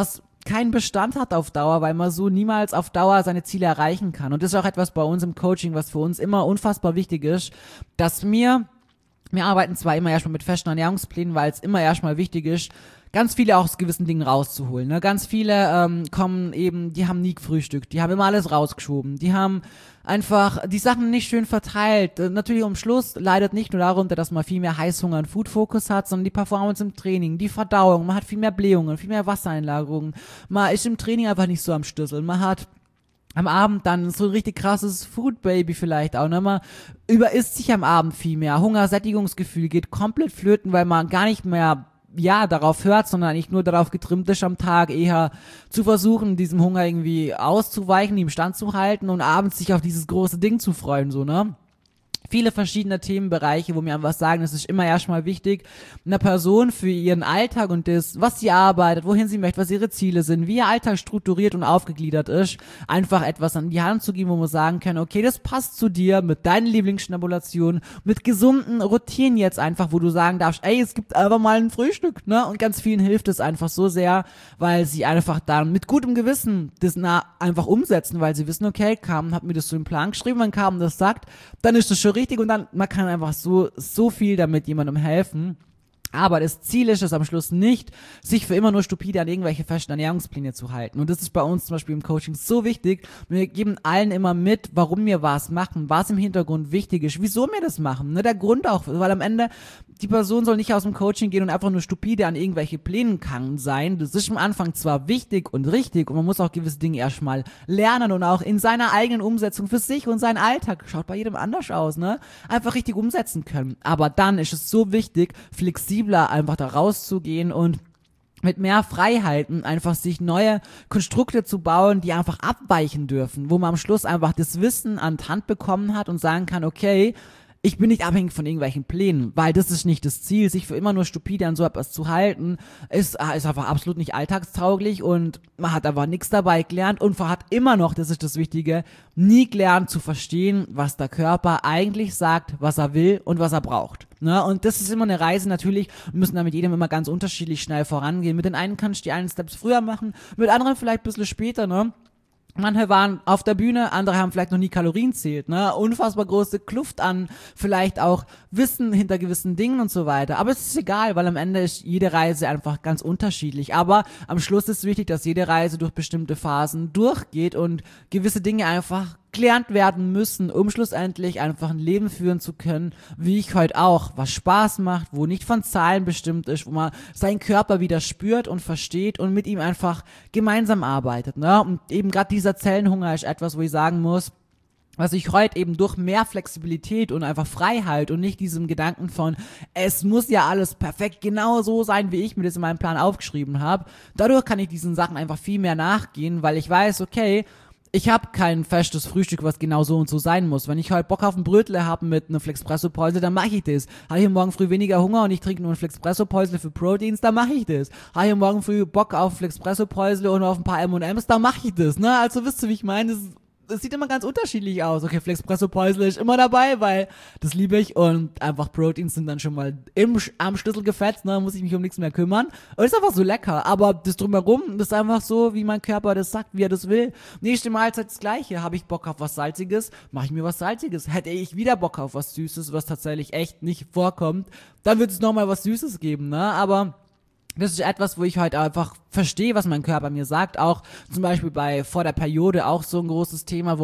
Speaker 1: keinen Bestand hat auf Dauer, weil man so niemals auf Dauer seine Ziele erreichen kann. Und das ist auch etwas bei uns im Coaching, was für uns immer unfassbar wichtig ist, dass wir arbeiten zwar immer erstmal mit festen Ernährungsplänen, weil es immer erstmal wichtig ist, ganz viele auch aus gewissen Dingen rauszuholen. Ne? Ganz viele kommen eben, die haben nie gefrühstückt, die haben immer alles rausgeschoben, die haben einfach die Sachen nicht schön verteilt. Natürlich am Schluss leidet nicht nur darunter, dass man viel mehr Heißhunger und Food-Fokus hat, sondern die Performance im Training, die Verdauung, man hat viel mehr Blähungen, viel mehr Wassereinlagerungen, man ist im Training einfach nicht so am Stüsseln, man hat am Abend dann so ein richtig krasses Food-Baby vielleicht auch, ne? Man überisst sich am Abend viel mehr. Hunger, Sättigungsgefühl geht komplett flöten, weil man gar nicht mehr darauf hört, sondern eigentlich nur darauf getrimmt ist, am Tag eher zu versuchen, diesem Hunger irgendwie auszuweichen, ihm standzuhalten und abends sich auf dieses große Ding zu freuen, so, ne? Viele verschiedene Themenbereiche, wo mir einfach sagen, es ist immer erstmal wichtig, einer Person für ihren Alltag und das, was sie arbeitet, wohin sie möchte, was ihre Ziele sind, wie ihr Alltag strukturiert und aufgegliedert ist, einfach etwas an die Hand zu geben, wo man sagen kann, okay, das passt zu dir mit deinen Lieblingsschnabulationen, mit gesunden Routinen jetzt einfach, wo du sagen darfst, ey, es gibt einfach mal ein Frühstück, ne? Und ganz vielen hilft es einfach so sehr, weil sie einfach dann mit gutem Gewissen das einfach umsetzen, weil sie wissen, okay, Carmen hat mir das so im Plan geschrieben, wenn Carmen das sagt, dann ist das schon richtig und dann, man kann einfach so viel damit jemandem helfen. Aber das Ziel ist es am Schluss nicht, sich für immer nur stupide an irgendwelche festen Ernährungspläne zu halten. Und das ist bei uns zum Beispiel im Coaching so wichtig. Wir geben allen immer mit, warum wir was machen, was im Hintergrund wichtig ist, wieso wir das machen. Ne, der Grund auch, weil am Ende die Person soll nicht aus dem Coaching gehen und einfach nur stupide an irgendwelche Plänen gehangen sein. Das ist am Anfang zwar wichtig und richtig und man muss auch gewisse Dinge erstmal lernen und auch in seiner eigenen Umsetzung für sich und seinen Alltag, schaut bei jedem anders aus, ne, einfach richtig umsetzen können. Aber dann ist es so wichtig, flexibler einfach da rauszugehen und mit mehr Freiheiten einfach sich neue Konstrukte zu bauen, die einfach abweichen dürfen, wo man am Schluss einfach das Wissen an die Hand bekommen hat und sagen kann, okay, ich bin nicht abhängig von irgendwelchen Plänen, weil das ist nicht das Ziel, sich für immer nur stupide an so etwas zu halten, ist einfach absolut nicht alltagstauglich und man hat aber nichts dabei gelernt und man hat immer noch, das ist das Wichtige, nie gelernt zu verstehen, was der Körper eigentlich sagt, was er will und was er braucht. Ne? Und das ist immer eine Reise natürlich, wir müssen da mit jedem immer ganz unterschiedlich schnell vorangehen. Mit den einen kannst du die einen Steps früher machen, mit anderen vielleicht ein bisschen später, ne? Manche waren auf der Bühne, andere haben vielleicht noch nie Kalorien zählt, ne? Unfassbar große Kluft an, vielleicht auch Wissen hinter gewissen Dingen und so weiter. Aber es ist egal, weil am Ende ist jede Reise einfach ganz unterschiedlich. Aber am Schluss ist wichtig, dass jede Reise durch bestimmte Phasen durchgeht und gewisse Dinge einfach gelernt werden müssen, um schlussendlich einfach ein Leben führen zu können, wie ich heute auch, was Spaß macht, wo nicht von Zahlen bestimmt ist, wo man seinen Körper wieder spürt und versteht und mit ihm einfach gemeinsam arbeitet, ne? Und eben gerade dieser Zellenhunger ist etwas, wo ich sagen muss, was ich heute eben durch mehr Flexibilität und einfach Freiheit und nicht diesem Gedanken von, es muss ja alles perfekt genau so sein, wie ich mir das in meinem Plan aufgeschrieben habe, dadurch kann ich diesen Sachen einfach viel mehr nachgehen, weil ich weiß, okay, ich habe kein festes Frühstück, was genau so und so sein muss. Wenn ich heute Bock auf ein Brötle habe mit einem Flexpresso-Päusel, dann mache ich das. Habe ich morgen früh weniger Hunger und ich trinke nur ein Flexpresso-Päusel für Proteins, dann mache ich das. Habe ich morgen früh Bock auf Flexpresso-Päusel und auf ein paar M&M's, dann mache ich das. Ne? Also wisst ihr, wie ich meine? Das sieht immer ganz unterschiedlich aus. Okay, Flexpresso-Päusel ist immer dabei, weil das liebe ich und einfach Proteins sind dann schon mal am Schlüssel gefetzt, ne, muss ich mich um nichts mehr kümmern. Und ist einfach so lecker, aber das Drumherum, das ist einfach so, wie mein Körper das sagt, wie er das will. Nächste Mahlzeit das Gleiche. Habe ich Bock auf was Salziges, mache ich mir was Salziges. Hätte ich wieder Bock auf was Süßes, was tatsächlich echt nicht vorkommt, dann wird es nochmal was Süßes geben, ne, aber das ist etwas, wo ich heute einfach verstehe, was mein Körper mir sagt. Auch zum Beispiel vor der Periode auch so ein großes Thema,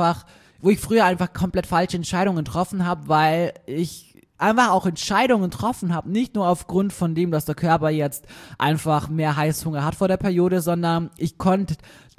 Speaker 1: wo ich früher einfach komplett falsche Entscheidungen getroffen habe, weil ich einfach auch Entscheidungen getroffen habe, nicht nur aufgrund von dem, dass der Körper jetzt einfach mehr Heißhunger hat vor der Periode, sondern ich konnte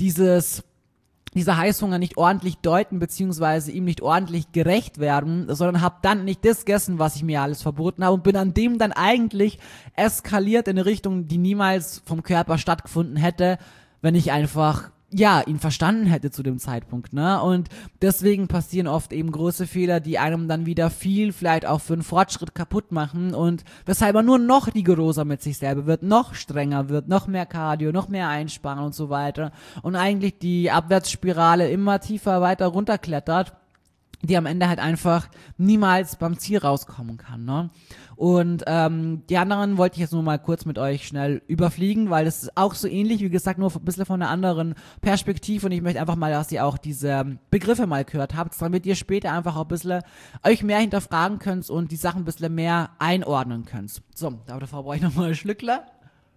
Speaker 1: dieser Heißhunger nicht ordentlich deuten, beziehungsweise ihm nicht ordentlich gerecht werden, sondern habe dann nicht das gegessen, was ich mir alles verboten habe und bin an dem dann eigentlich eskaliert in eine Richtung, die niemals vom Körper stattgefunden hätte, wenn ich einfach ihn verstanden hätte zu dem Zeitpunkt, ne? Und deswegen passieren oft eben große Fehler, die einem dann wieder viel vielleicht auch für einen Fortschritt kaputt machen und weshalb man nur noch rigoroser mit sich selber wird, noch strenger wird, noch mehr Cardio, noch mehr einsparen und so weiter und eigentlich die Abwärtsspirale immer tiefer weiter runterklettert. die am Ende halt einfach niemals beim Ziel rauskommen kann, ne? Und die anderen wollte ich jetzt nur mal kurz mit euch schnell überfliegen, weil das ist auch so ähnlich, wie gesagt, nur ein bisschen von einer anderen Perspektive und ich möchte einfach mal, dass ihr auch diese Begriffe mal gehört habt, damit ihr später einfach auch ein bisschen euch mehr hinterfragen könnt und die Sachen ein bisschen mehr einordnen könnt. So, aber davor brauche ich nochmal ein Schlückler.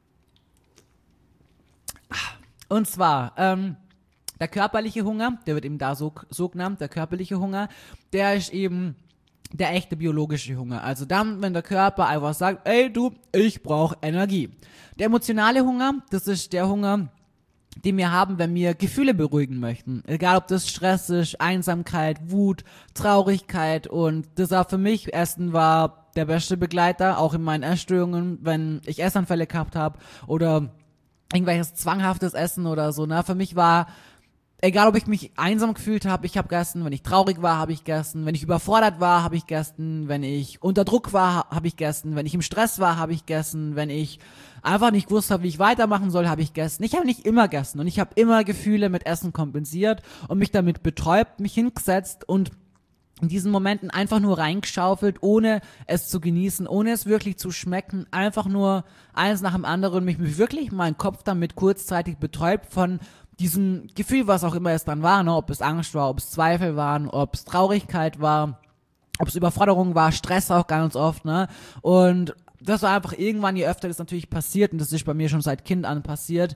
Speaker 1: Und zwar, der körperliche Hunger, der wird eben da so genannt, der körperliche Hunger, der ist eben der echte biologische Hunger. Also dann, wenn der Körper einfach sagt, ey du, ich brauche Energie. Der emotionale Hunger, das ist der Hunger, den wir haben, wenn wir Gefühle beruhigen möchten. Egal, ob das Stress ist, Einsamkeit, Wut, Traurigkeit und das war für mich, Essen war der beste Begleiter, auch in meinen Essstörungen, wenn ich Essanfälle gehabt habe oder irgendwelches zwanghaftes Essen oder so. Für mich war egal, ob ich mich einsam gefühlt habe, ich habe gegessen, wenn ich traurig war, habe ich gegessen, wenn ich überfordert war, habe ich gegessen, wenn ich unter Druck war, habe ich gegessen, wenn ich im Stress war, habe ich gegessen, wenn ich einfach nicht gewusst habe, wie ich weitermachen soll, habe ich gegessen. Ich habe nicht immer gegessen und ich habe immer Gefühle mit Essen kompensiert und mich damit betäubt, mich hingesetzt und in diesen Momenten einfach nur reingeschaufelt, ohne es zu genießen, ohne es wirklich zu schmecken, einfach nur eins nach dem anderen, mich wirklich meinen Kopf damit kurzzeitig betäubt von diesem Gefühl, was auch immer es dann war, ne? Ob es Angst war, ob es Zweifel waren, ob es Traurigkeit war, ob es Überforderung war, Stress auch ganz oft, ne? Und das war einfach irgendwann, je öfter das natürlich passiert, und das ist bei mir schon seit Kind an passiert,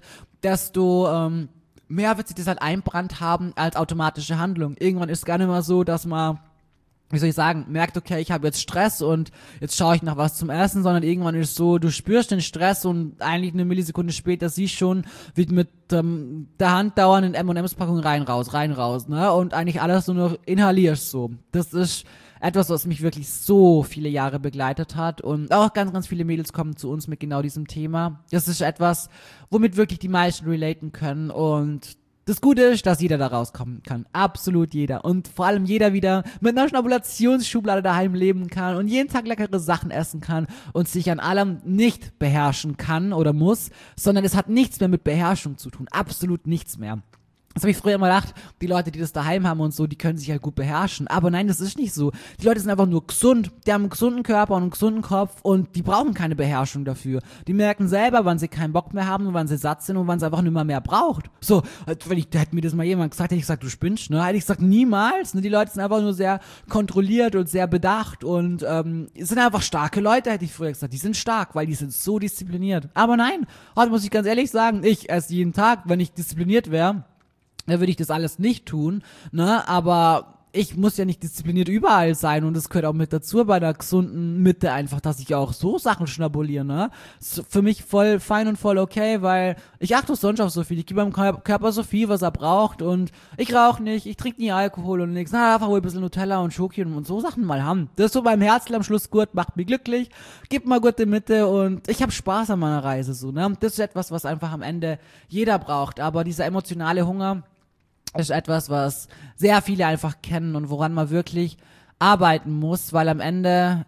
Speaker 1: desto mehr wird sich das halt einbrannt haben als automatische Handlung. Irgendwann ist es gar nicht mehr so, dass man, wie soll ich sagen, merkt, okay, ich habe jetzt Stress und jetzt schaue ich nach was zum Essen, sondern irgendwann ist es so, du spürst den Stress und eigentlich eine Millisekunde später siehst schon, wie du mit der Hand dauernd in M&M's-Packung rein, raus, ne? Und eigentlich alles nur noch inhalierst so. Das ist etwas, was mich wirklich so viele Jahre begleitet hat und auch ganz, ganz viele Mädels kommen zu uns mit genau diesem Thema. Das ist etwas, womit wirklich die meisten relaten können und das Gute ist, dass jeder da rauskommen kann. Absolut jeder. Und vor allem jeder wieder mit einer Schnabulationsschublade daheim leben kann und jeden Tag leckere Sachen essen kann und sich an allem nicht beherrschen kann oder muss, sondern es hat nichts mehr mit Beherrschung zu tun. Absolut nichts mehr. Das habe ich früher immer gedacht, die Leute, die das daheim haben und so, die können sich halt gut beherrschen. Aber nein, das ist nicht so. Die Leute sind einfach nur gesund. Die haben einen gesunden Körper und einen gesunden Kopf und die brauchen keine Beherrschung dafür. Die merken selber, wann sie keinen Bock mehr haben und wann sie satt sind und wann sie einfach nicht mehr braucht. So, hätte mir das mal jemand gesagt, hätte ich gesagt, du spinnst, ne? Hätte ich gesagt, niemals. Ne? Die Leute sind einfach nur sehr kontrolliert und sehr bedacht und sind einfach starke Leute, hätte ich früher gesagt. Die sind stark, weil die sind so diszipliniert. Aber nein, heute muss ich ganz ehrlich sagen, ich esse jeden Tag, wenn ich diszipliniert wäre, da würde ich das alles nicht tun, ne, aber ich muss ja nicht diszipliniert überall sein und das gehört auch mit dazu bei der gesunden Mitte einfach, dass ich auch so Sachen schnabuliere, ne. Ist für mich voll fein und voll okay, weil ich achte sonst auf so viel, ich gebe meinem Körper so viel, was er braucht und ich rauche nicht, ich trinke nie Alkohol und nichts, einfach wohl ein bisschen Nutella und Schoki und so Sachen mal haben. Das ist so beim Herzl am Schluss gut, macht mich glücklich, gibt mal gute Mitte und ich habe Spaß an meiner Reise, so, ne. Das ist etwas, was einfach am Ende jeder braucht, aber dieser emotionale Hunger ist etwas, was sehr viele einfach kennen und woran man wirklich arbeiten muss, weil am Ende,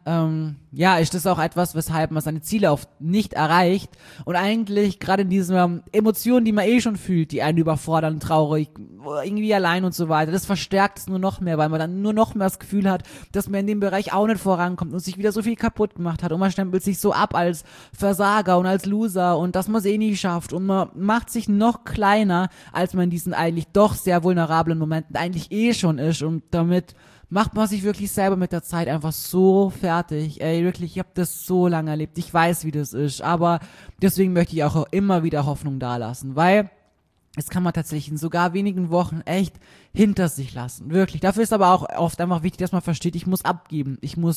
Speaker 1: ist das auch etwas, weshalb man seine Ziele oft nicht erreicht und eigentlich gerade in diesen Emotionen, die man eh schon fühlt, die einen überfordern, traurig, irgendwie allein und so weiter, das verstärkt es nur noch mehr, weil man dann nur noch mehr das Gefühl hat, dass man in dem Bereich auch nicht vorankommt und sich wieder so viel kaputt gemacht hat und man stempelt sich so ab als Versager und als Loser und dass man es eh nie schafft und man macht sich noch kleiner, als man in diesen eigentlich doch sehr vulnerablen Momenten eigentlich eh schon ist und damit macht man sich wirklich selber mit der Zeit einfach so fertig. Ey, wirklich, ich habe das so lange erlebt. Ich weiß, wie das ist. Aber deswegen möchte ich auch immer wieder Hoffnung dalassen, weil das kann man tatsächlich in sogar wenigen Wochen echt hinter sich lassen. Wirklich. Dafür ist aber auch oft einfach wichtig, dass man versteht, ich muss abgeben. Ich muss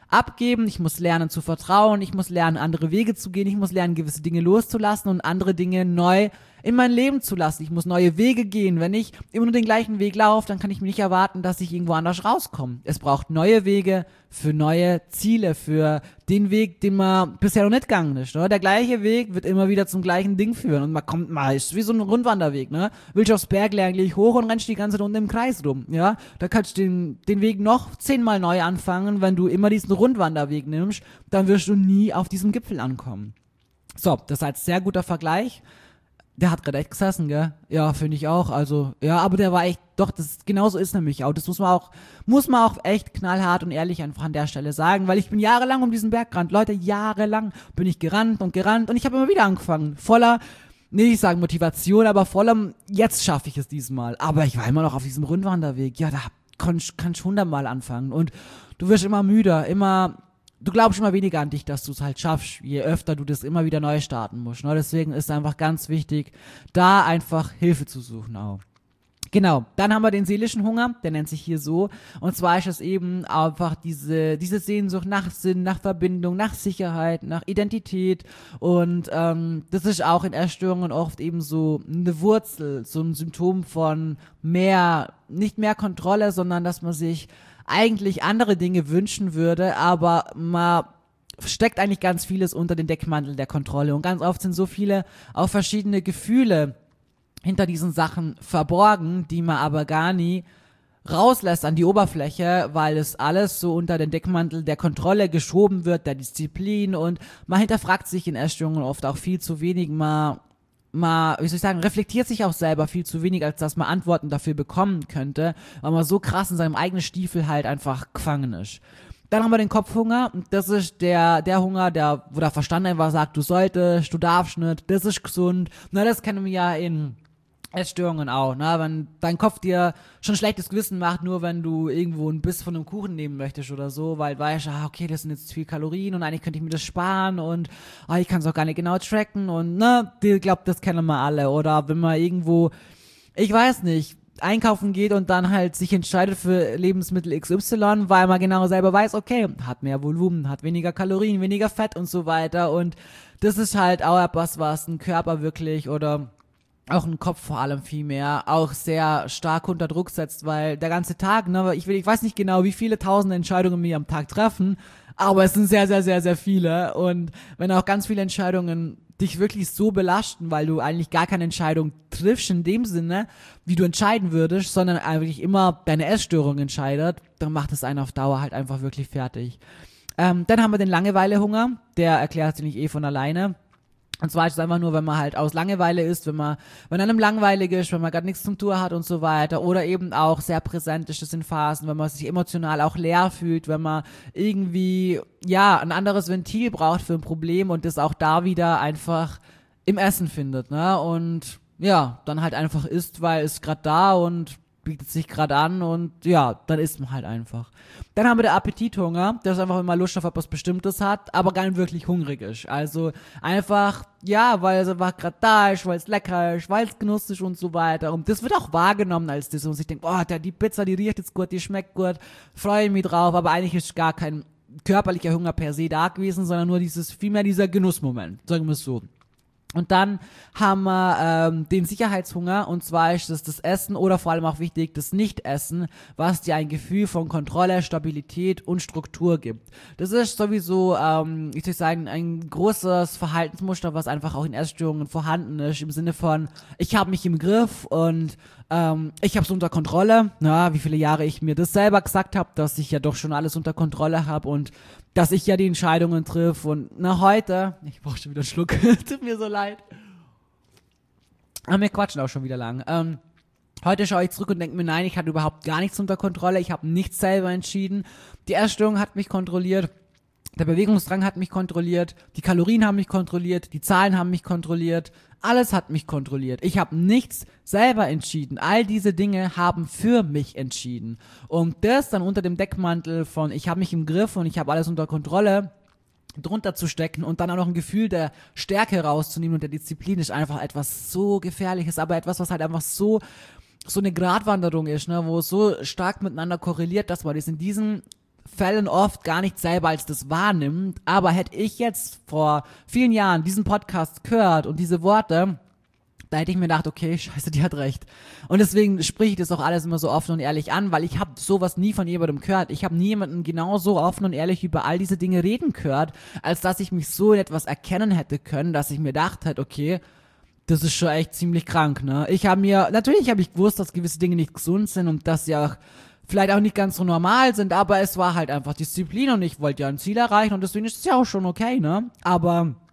Speaker 1: lernen zu vertrauen, ich muss lernen, andere Wege zu gehen, ich muss lernen, gewisse Dinge loszulassen und andere Dinge neu in mein Leben zu lassen. Ich muss neue Wege gehen. Wenn ich immer nur den gleichen Weg laufe, dann kann ich mir nicht erwarten, dass ich irgendwo anders rauskomme. Es braucht neue Wege für neue Ziele, für den Weg, den man bisher noch nicht gegangen ist. Ne? Der gleiche Weg wird immer wieder zum gleichen Ding führen und man kommt mal, ist wie so ein Rundwanderweg. Ne? Willst du aufs Berg eigentlich hoch und rennst die ganze Zeit unten im Kreis rum. Ja? Da kannst du den Weg noch 10-mal neu anfangen. Wenn du immer diesen Rundwanderweg nimmst, dann wirst du nie auf diesem Gipfel ankommen. So, das ist ein sehr guter Vergleich. Der hat gerade echt gesessen, gell? Ja, finde ich auch. Also, ja, aber der war echt, doch, genauso ist nämlich auch. Das muss man auch echt knallhart und ehrlich einfach an der Stelle sagen, weil ich bin jahrelang um diesen Berg gerannt. Leute, jahrelang bin ich gerannt und ich habe immer wieder angefangen. Voller, nee, ich sage Motivation, aber voller, jetzt schaffe ich es diesmal. Aber ich war immer noch auf diesem Rundwanderweg. Ja, da kannst du 100-mal anfangen. Und du wirst immer müder, du glaubst immer weniger an dich, dass du es halt schaffst, je öfter du das immer wieder neu starten musst. Ne? Deswegen ist es einfach ganz wichtig, da einfach Hilfe zu suchen auch. Genau, dann haben wir den seelischen Hunger, der nennt sich hier so. Und zwar ist es eben einfach diese Sehnsucht nach Sinn, nach Verbindung, nach Sicherheit, nach Identität. Und das ist auch in Essstörungen oft eben so eine Wurzel, so ein Symptom von nicht mehr Kontrolle, sondern dass man sich eigentlich andere Dinge wünschen würde, aber man steckt eigentlich ganz vieles unter den Deckmantel der Kontrolle. Und ganz oft sind so viele auch verschiedene Gefühle hinter diesen Sachen verborgen, die man aber gar nie rauslässt an die Oberfläche, weil es alles so unter den Deckmantel der Kontrolle geschoben wird, der Disziplin, und man hinterfragt sich in Essstörungen oft auch viel zu wenig, wie soll ich sagen, reflektiert sich auch selber viel zu wenig, als dass man Antworten dafür bekommen könnte, weil man so krass in seinem eigenen Stiefel halt einfach gefangen ist. Dann haben wir den Kopfhunger, das ist der Hunger, wo der Verstand einfach sagt, du solltest, du darfst nicht, das ist gesund. Na, das kennen wir ja in Essstörungen auch, ne? Wenn dein Kopf dir schon schlechtes Gewissen macht, nur wenn du irgendwo ein Biss von einem Kuchen nehmen möchtest oder so, weil du weißt, okay, das sind jetzt viel Kalorien und eigentlich könnte ich mir das sparen und ich kann es auch gar nicht genau tracken und ne, ich glaube, das kennen wir alle. Oder wenn man irgendwo, ich weiß nicht, einkaufen geht und dann halt sich entscheidet für Lebensmittel XY, weil man genau selber weiß, okay, hat mehr Volumen, hat weniger Kalorien, weniger Fett und so weiter, und das ist halt auch etwas, was ein Körper wirklich oder auch ein Kopf vor allem viel mehr auch sehr stark unter Druck setzt, weil der ganze Tag, ne, ich weiß nicht genau, wie viele tausende Entscheidungen wir am Tag treffen, aber es sind sehr, sehr, sehr, sehr viele, und wenn auch ganz viele Entscheidungen dich wirklich so belasten, weil du eigentlich gar keine Entscheidung triffst in dem Sinne, wie du entscheiden würdest, sondern eigentlich immer deine Essstörung entscheidet, dann macht es einen auf Dauer halt einfach wirklich fertig. Dann haben wir den Langeweilehunger, der erklärt sich nicht von alleine. Und zwar ist es einfach nur, wenn man halt aus Langeweile ist, wenn einem langweilig ist, wenn man gerade nichts zum Tun hat und so weiter, oder eben auch sehr präsent ist es in Phasen, wenn man sich emotional auch leer fühlt, wenn man irgendwie, ja, ein anderes Ventil braucht für ein Problem und das auch da wieder einfach im Essen findet, ne, und ja, dann halt einfach isst, weil es gerade da und bietet sich gerade an und ja, dann isst man halt einfach. Dann haben wir den Appetithunger, das ist einfach, wenn man Lust auf etwas Bestimmtes hat, aber gar nicht wirklich hungrig ist. Also einfach, ja, weil es einfach gerade da ist, weil es lecker ist, weil es Genuss ist und so weiter. Und das wird auch wahrgenommen als das, und sich denkt, die Pizza, die riecht jetzt gut, die schmeckt gut, freue mich drauf, aber eigentlich ist gar kein körperlicher Hunger per se da gewesen, sondern nur vielmehr dieser Genussmoment, sagen wir es so. Und dann haben wir den Sicherheitshunger, und zwar ist das Essen oder vor allem auch wichtig, das Nicht-Essen, was dir ein Gefühl von Kontrolle, Stabilität und Struktur gibt. Das ist sowieso, ich würde sagen, ein großes Verhaltensmuster, was einfach auch in Essstörungen vorhanden ist, im Sinne von, ich habe mich im Griff und ich habe es unter Kontrolle. Na, wie viele Jahre ich mir das selber gesagt habe, dass ich ja doch schon alles unter Kontrolle habe und dass ich ja die Entscheidungen triff. Und heute, ich brauche schon wieder einen Schluck, tut mir so leid. Aber wir quatschen auch schon wieder lang. Heute schaue ich zurück und denke mir, nein, ich hatte überhaupt gar nichts unter Kontrolle, ich habe nichts selber entschieden. Die Essstörung hat mich kontrolliert, der Bewegungsdrang hat mich kontrolliert, die Kalorien haben mich kontrolliert, die Zahlen haben mich kontrolliert, alles hat mich kontrolliert. Ich habe nichts selber entschieden. All diese Dinge haben für mich entschieden. Und das dann unter dem Deckmantel von ich habe mich im Griff und ich habe alles unter Kontrolle drunter zu stecken und dann auch noch ein Gefühl der Stärke rauszunehmen und der Disziplin ist einfach etwas so Gefährliches, aber etwas, was halt einfach so eine Gratwanderung ist, ne, wo es so stark miteinander korreliert, dass man das in diesen Fällen oft gar nicht selber als das wahrnimmt, aber hätte ich jetzt vor vielen Jahren diesen Podcast gehört und diese Worte, da hätte ich mir gedacht, okay, scheiße, die hat recht. Und deswegen spreche ich das auch alles immer so offen und ehrlich an, weil ich habe sowas nie von jemandem gehört. Ich habe nie jemanden genau so offen und ehrlich über all diese Dinge reden gehört, als dass ich mich so in etwas erkennen hätte können, dass ich mir gedacht hätte, okay, das ist schon echt ziemlich krank, ne? Natürlich habe ich gewusst, dass gewisse Dinge nicht gesund sind und dass sie auch vielleicht auch nicht ganz so normal sind, aber es war halt einfach Disziplin und ich wollte ja ein Ziel erreichen und deswegen ist es ja auch schon okay, ne? Aber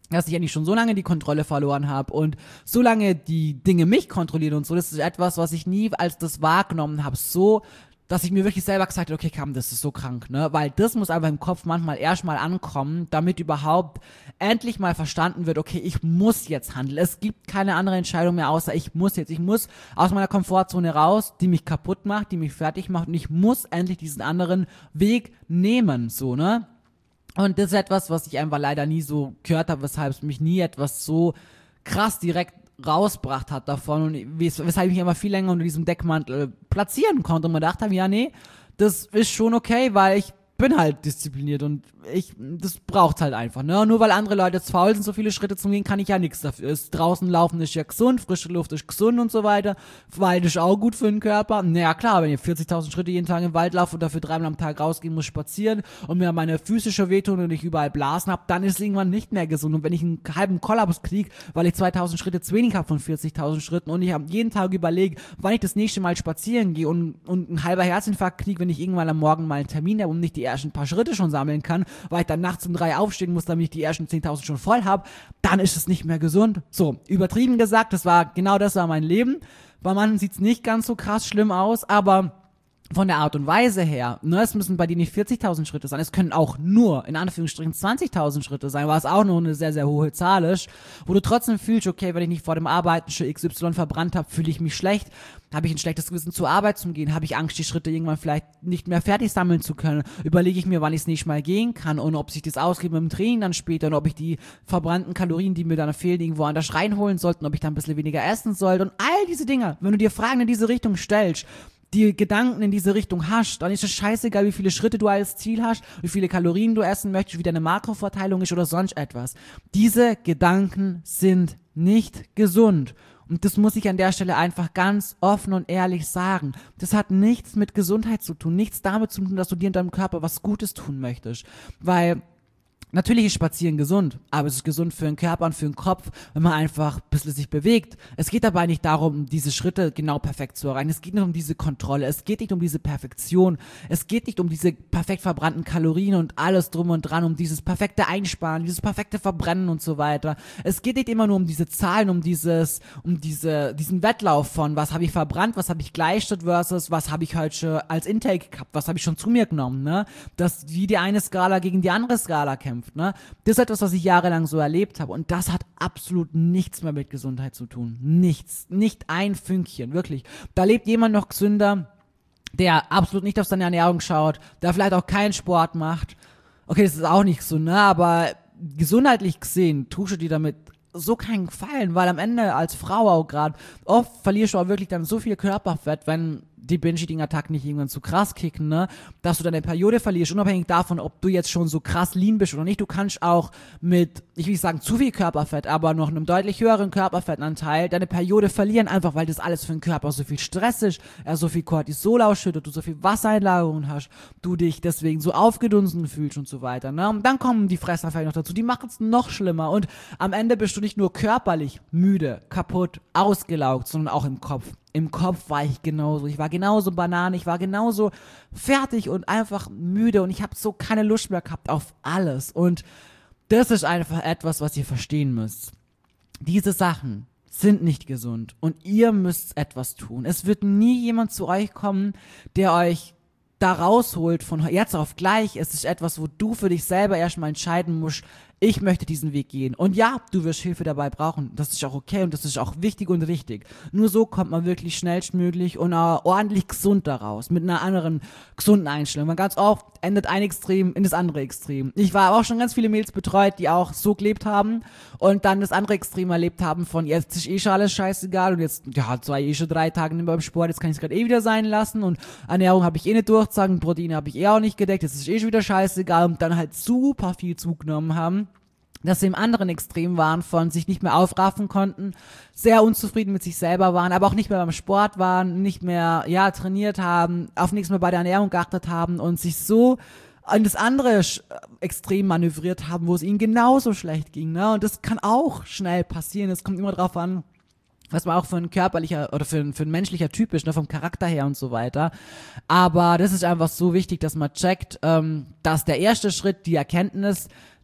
Speaker 1: dass ich eigentlich schon so lange die Kontrolle verloren habe und so lange die Dinge mich kontrollieren und so. Das ist etwas, was ich nie als das wahrgenommen habe, so, dass ich mir wirklich selber gesagt habe, okay, komm, das ist so krank, ne? Weil das muss einfach im Kopf manchmal erstmal ankommen, damit überhaupt endlich mal verstanden wird, okay, ich muss jetzt handeln. Es gibt keine andere Entscheidung mehr, außer ich muss aus meiner Komfortzone raus, die mich kaputt macht, die mich fertig macht und ich muss endlich diesen anderen Weg nehmen, so, ne? Und das ist etwas, was ich einfach leider nie so gehört habe, weshalb es mich nie etwas so krass direkt rausgebracht hat davon und weshalb ich mich immer viel länger unter diesem Deckmantel platzieren konnte und mir gedacht habe, ja nee, das ist schon okay, weil ich bin halt diszipliniert und das braucht halt einfach, ne? Und nur weil andere Leute jetzt faul sind, so viele Schritte zu gehen, kann ich ja nichts dafür. Draußen laufen ist ja gesund, frische Luft ist gesund und so weiter. Wald ist auch gut für den Körper. Naja, klar, wenn ich 40.000 Schritte jeden Tag im Wald laufe und dafür 3-mal am Tag rausgehen muss, spazieren und mir meine Füße schon wehtun und ich überall Blasen habe, dann ist es irgendwann nicht mehr gesund. Und wenn ich einen halben Kollaps kriege, weil ich 2.000 Schritte zu wenig habe von 40.000 Schritten und ich jeden Tag überlege, wann ich das nächste Mal spazieren gehe und ein halber Herzinfarkt kriege, wenn ich irgendwann am Morgen mal einen Termin habe und nicht die ersten paar Schritte schon sammeln kann, weil ich dann nachts um 3 aufstehen muss, damit ich die ersten 10.000 schon voll habe, dann ist es nicht mehr gesund. So, übertrieben gesagt, das war mein Leben. Bei manchen sieht es nicht ganz so krass schlimm aus, aber von der Art und Weise her, ne, es müssen bei dir nicht 40.000 Schritte sein, es können auch nur, in Anführungsstrichen, 20.000 Schritte sein, was auch noch eine sehr, sehr hohe Zahl ist, wo du trotzdem fühlst, okay, wenn ich nicht vor dem Arbeiten schon XY verbrannt habe, fühle ich mich schlecht, habe ich ein schlechtes Gewissen zur Arbeit zu gehen, habe ich Angst, die Schritte irgendwann vielleicht nicht mehr fertig sammeln zu können, überlege ich mir, wann ich es nicht mal gehen kann und ob sich das ausgeht mit dem Training dann später und ob ich die verbrannten Kalorien, die mir dann fehlen, irgendwo anders reinholen sollte und ob ich dann ein bisschen weniger essen sollte und all diese Dinge, wenn du dir Fragen in diese Richtung stellst, die Gedanken in diese Richtung hast, dann ist es scheißegal, wie viele Schritte du als Ziel hast, wie viele Kalorien du essen möchtest, wie deine Makroverteilung ist oder sonst etwas. Diese Gedanken sind nicht gesund. Und das muss ich an der Stelle einfach ganz offen und ehrlich sagen. Das hat nichts mit Gesundheit zu tun, nichts damit zu tun, dass du dir in deinem Körper was Gutes tun möchtest. Weil natürlich ist Spazieren gesund, aber es ist gesund für den Körper und für den Kopf, wenn man einfach ein bisschen sich bewegt. Es geht dabei nicht darum, diese Schritte genau perfekt zu erreichen. Es geht nicht um diese Kontrolle. Es geht nicht um diese Perfektion. Es geht nicht um diese perfekt verbrannten Kalorien und alles drum und dran, um dieses perfekte Einsparen, dieses perfekte Verbrennen und so weiter. Es geht nicht immer nur um diese Zahlen, um diesen Wettlauf von, was habe ich verbrannt, was habe ich geleistet versus was habe ich heute schon als Intake gehabt, was habe ich schon zu mir genommen, ne? Das wie die eine Skala gegen die andere Skala kämpft. Ne? Das ist etwas, was ich jahrelang so erlebt habe und das hat absolut nichts mehr mit Gesundheit zu tun. Nichts. Nicht ein Fünkchen, wirklich. Da lebt jemand noch gesünder, der absolut nicht auf seine Ernährung schaut, der vielleicht auch keinen Sport macht. Okay, das ist auch nicht so, ne? Aber gesundheitlich gesehen tust du dir damit so keinen Gefallen, weil am Ende als Frau auch gerade, oft verlierst du auch wirklich dann so viel Körperfett, wenn die Binge-Eating-Attacken nicht irgendwann zu krass kicken, ne, dass du deine Periode verlierst, unabhängig davon, ob du jetzt schon so krass lean bist oder nicht. Du kannst auch mit, ich will nicht sagen zu viel Körperfett, aber noch einem deutlich höheren Körperfettanteil deine Periode verlieren, einfach weil das alles für den Körper so viel Stress ist, er so viel Cortisol ausschüttet, du so viel Wassereinlagerungen hast, du dich deswegen so aufgedunsen fühlst und so weiter, ne, und dann kommen die Fressanfälle noch dazu, die machen es noch schlimmer und am Ende bist du nicht nur körperlich müde, kaputt, ausgelaugt, sondern auch im Kopf. Im Kopf war ich genauso. Ich war genauso Banane, ich war genauso fertig und einfach müde und ich habe so keine Lust mehr gehabt auf alles. Und das ist einfach etwas, was ihr verstehen müsst. Diese Sachen sind nicht gesund und ihr müsst etwas tun. Es wird nie jemand zu euch kommen, der euch da rausholt von jetzt auf gleich. Es ist etwas, wo du für dich selber erstmal entscheiden musst, ich möchte diesen Weg gehen. Und ja, du wirst Hilfe dabei brauchen. Das ist auch okay und das ist auch wichtig und richtig. Nur so kommt man wirklich schnellstmöglich und ordentlich gesund daraus. Mit einer anderen gesunden Einstellung. Weil ganz oft endet ein Extrem in das andere Extrem. Ich war auch schon ganz viele Mädels betreut, die auch so gelebt haben und dann das andere Extrem erlebt haben von jetzt ist eh schon alles scheißegal und jetzt, ja, war ich schon 3 Tage nicht mehr beim Sport, jetzt kann ich es gerade eh wieder sein lassen und Ernährung habe ich eh nicht durchgezogen, Proteine habe ich eh auch nicht gedeckt, jetzt ist eh schon wieder scheißegal und dann halt super viel zugenommen haben, dass sie im anderen Extrem waren von sich nicht mehr aufraffen konnten, sehr unzufrieden mit sich selber waren, aber auch nicht mehr beim Sport waren, nicht mehr, ja, trainiert haben, auf nichts mehr bei der Ernährung geachtet haben und sich so an das andere Extrem manövriert haben, wo es ihnen genauso schlecht ging, ne? Und das kann auch schnell passieren, es kommt immer drauf an, was man auch für ein körperlicher oder für ein menschlicher Typ ist, ne, vom Charakter her und so weiter. Aber das ist einfach so wichtig, dass man checkt, dass der erste Schritt, die Erkenntnis,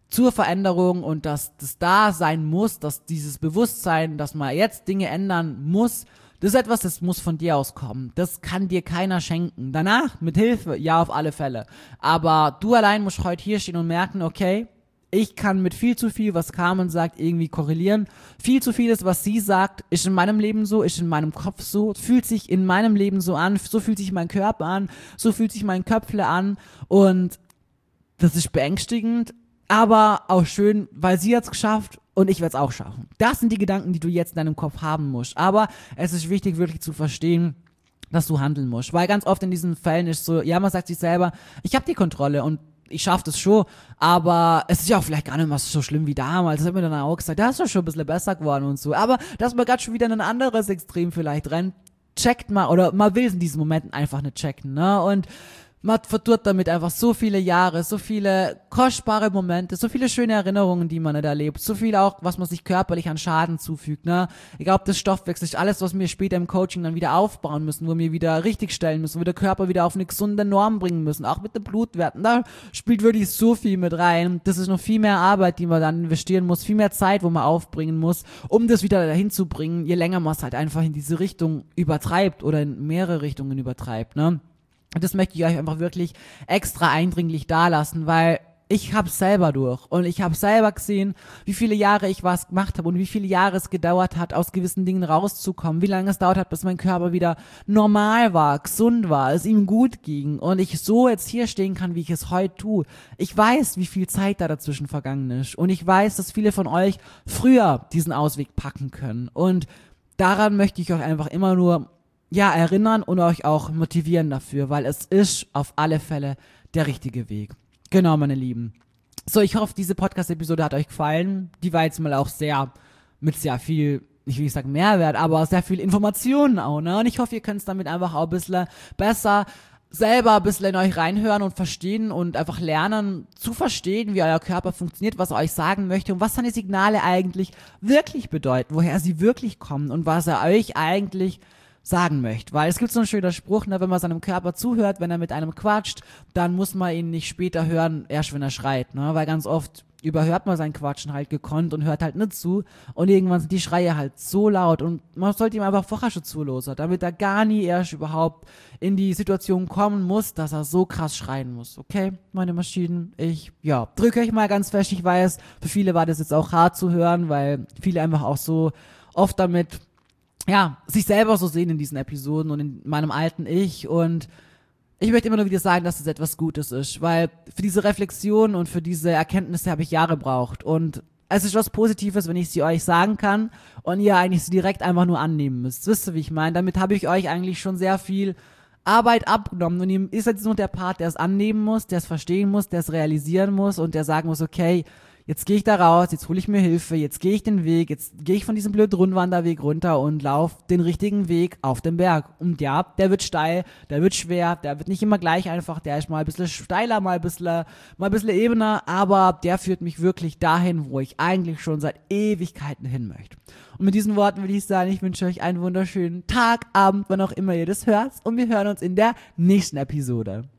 Speaker 1: zur Veränderung und dass das da sein muss, dass dieses Bewusstsein, dass man jetzt Dinge ändern muss, das ist etwas, das muss von dir aus kommen. Das kann dir keiner schenken. Danach, mit Hilfe, ja, auf alle Fälle. Aber du allein musst heute hier stehen und merken, okay, ich kann mit viel zu viel, was Carmen sagt, irgendwie korrelieren. Viel zu vieles, was sie sagt, ist in meinem Leben so, ist in meinem Kopf so, fühlt sich in meinem Leben so an, so fühlt sich mein Körper an, so fühlt sich mein Köpfle an und das ist beängstigend, aber auch schön, weil sie hat's geschafft und ich werde es auch schaffen. Das sind die Gedanken, die du jetzt in deinem Kopf haben musst. Aber es ist wichtig, wirklich zu verstehen, dass du handeln musst. Weil ganz oft in diesen Fällen ist so, ja, man sagt sich selber, ich habe die Kontrolle und ich schaffe das schon, aber es ist ja auch vielleicht gar nicht mehr so schlimm wie damals. Das hat mir dann auch gesagt, das ist doch schon ein bisschen besser geworden und so. Aber dass man gerade schon wieder in ein anderes Extrem vielleicht rennt, checkt mal, oder man will es in diesen Momenten einfach nicht checken, ne? Und man verdurrt damit einfach so viele Jahre, so viele kostbare Momente, so viele schöne Erinnerungen, die man nicht erlebt, so viel auch, was man sich körperlich an Schaden zufügt, ne? Egal ob das Stoffwechsel ist, alles, was wir später im Coaching dann wieder aufbauen müssen, wo wir wieder richtigstellen müssen, wo wir den Körper wieder auf eine gesunde Norm bringen müssen, auch mit den Blutwerten, da spielt wirklich so viel mit rein. Das ist noch viel mehr Arbeit, die man dann investieren muss, viel mehr Zeit, wo man aufbringen muss, um das wieder dahin zu bringen, je länger man es halt einfach in diese Richtung übertreibt oder in mehrere Richtungen übertreibt, ne? Und das möchte ich euch einfach wirklich extra eindringlich dalassen, weil ich hab's selber durch und ich habe selber gesehen, wie viele Jahre ich was gemacht habe und wie viele Jahre es gedauert hat, aus gewissen Dingen rauszukommen, wie lange es dauert hat, bis mein Körper wieder normal war, gesund war, es ihm gut ging und ich so jetzt hier stehen kann, wie ich es heute tue. Ich weiß, wie viel Zeit da dazwischen vergangen ist und ich weiß, dass viele von euch früher diesen Ausweg packen können und daran möchte ich euch einfach immer nur erinnern und euch auch motivieren dafür, weil es ist auf alle Fälle der richtige Weg. Genau, meine Lieben. So, ich hoffe, diese Podcast-Episode hat euch gefallen. Die war jetzt mal auch mit sehr viel, ich will nicht sagen Mehrwert, aber sehr viel Informationen auch, ne? Und ich hoffe, ihr könnt es damit einfach auch ein bisschen besser selber ein bisschen in euch reinhören und verstehen und einfach lernen zu verstehen, wie euer Körper funktioniert, was er euch sagen möchte und was seine Signale eigentlich wirklich bedeuten, woher sie wirklich kommen und was er euch eigentlich sagen möchte, weil es gibt so einen schönen Spruch, ne, wenn man seinem Körper zuhört, wenn er mit einem quatscht, dann muss man ihn nicht später hören, erst wenn er schreit, ne, weil ganz oft überhört man sein Quatschen halt gekonnt und hört halt nicht zu und irgendwann sind die Schreie halt so laut und man sollte ihm einfach vorher schon zuhören, damit er gar nie erst überhaupt in die Situation kommen muss, dass er so krass schreien muss, okay, meine Maschinen, ich drücke euch mal ganz fest, ich weiß, für viele war das jetzt auch hart zu hören, weil viele einfach auch so oft damit sich selber so sehen in diesen Episoden und in meinem alten Ich und ich möchte immer nur wieder sagen, dass es etwas Gutes ist, weil für diese Reflexion und für diese Erkenntnisse habe ich Jahre gebraucht und es ist was Positives, wenn ich sie euch sagen kann und ihr eigentlich sie direkt einfach nur annehmen müsst. Wisst ihr, wie ich meine? Damit habe ich euch eigentlich schon sehr viel Arbeit abgenommen und ihr ist jetzt nur der Part, der es annehmen muss, der es verstehen muss, der es realisieren muss und der sagen muss, okay, jetzt gehe ich da raus, jetzt hole ich mir Hilfe, jetzt gehe ich den Weg, jetzt gehe ich von diesem blöden Rundwanderweg runter und laufe den richtigen Weg auf den Berg. Und ja, der wird steil, der wird schwer, der wird nicht immer gleich einfach, der ist mal ein bisschen steiler, mal ein bisschen ebener, aber der führt mich wirklich dahin, wo ich eigentlich schon seit Ewigkeiten hin möchte. Und mit diesen Worten will ich sagen, ich wünsche euch einen wunderschönen Tag, Abend, wann auch immer ihr das hört und wir hören uns in der nächsten Episode.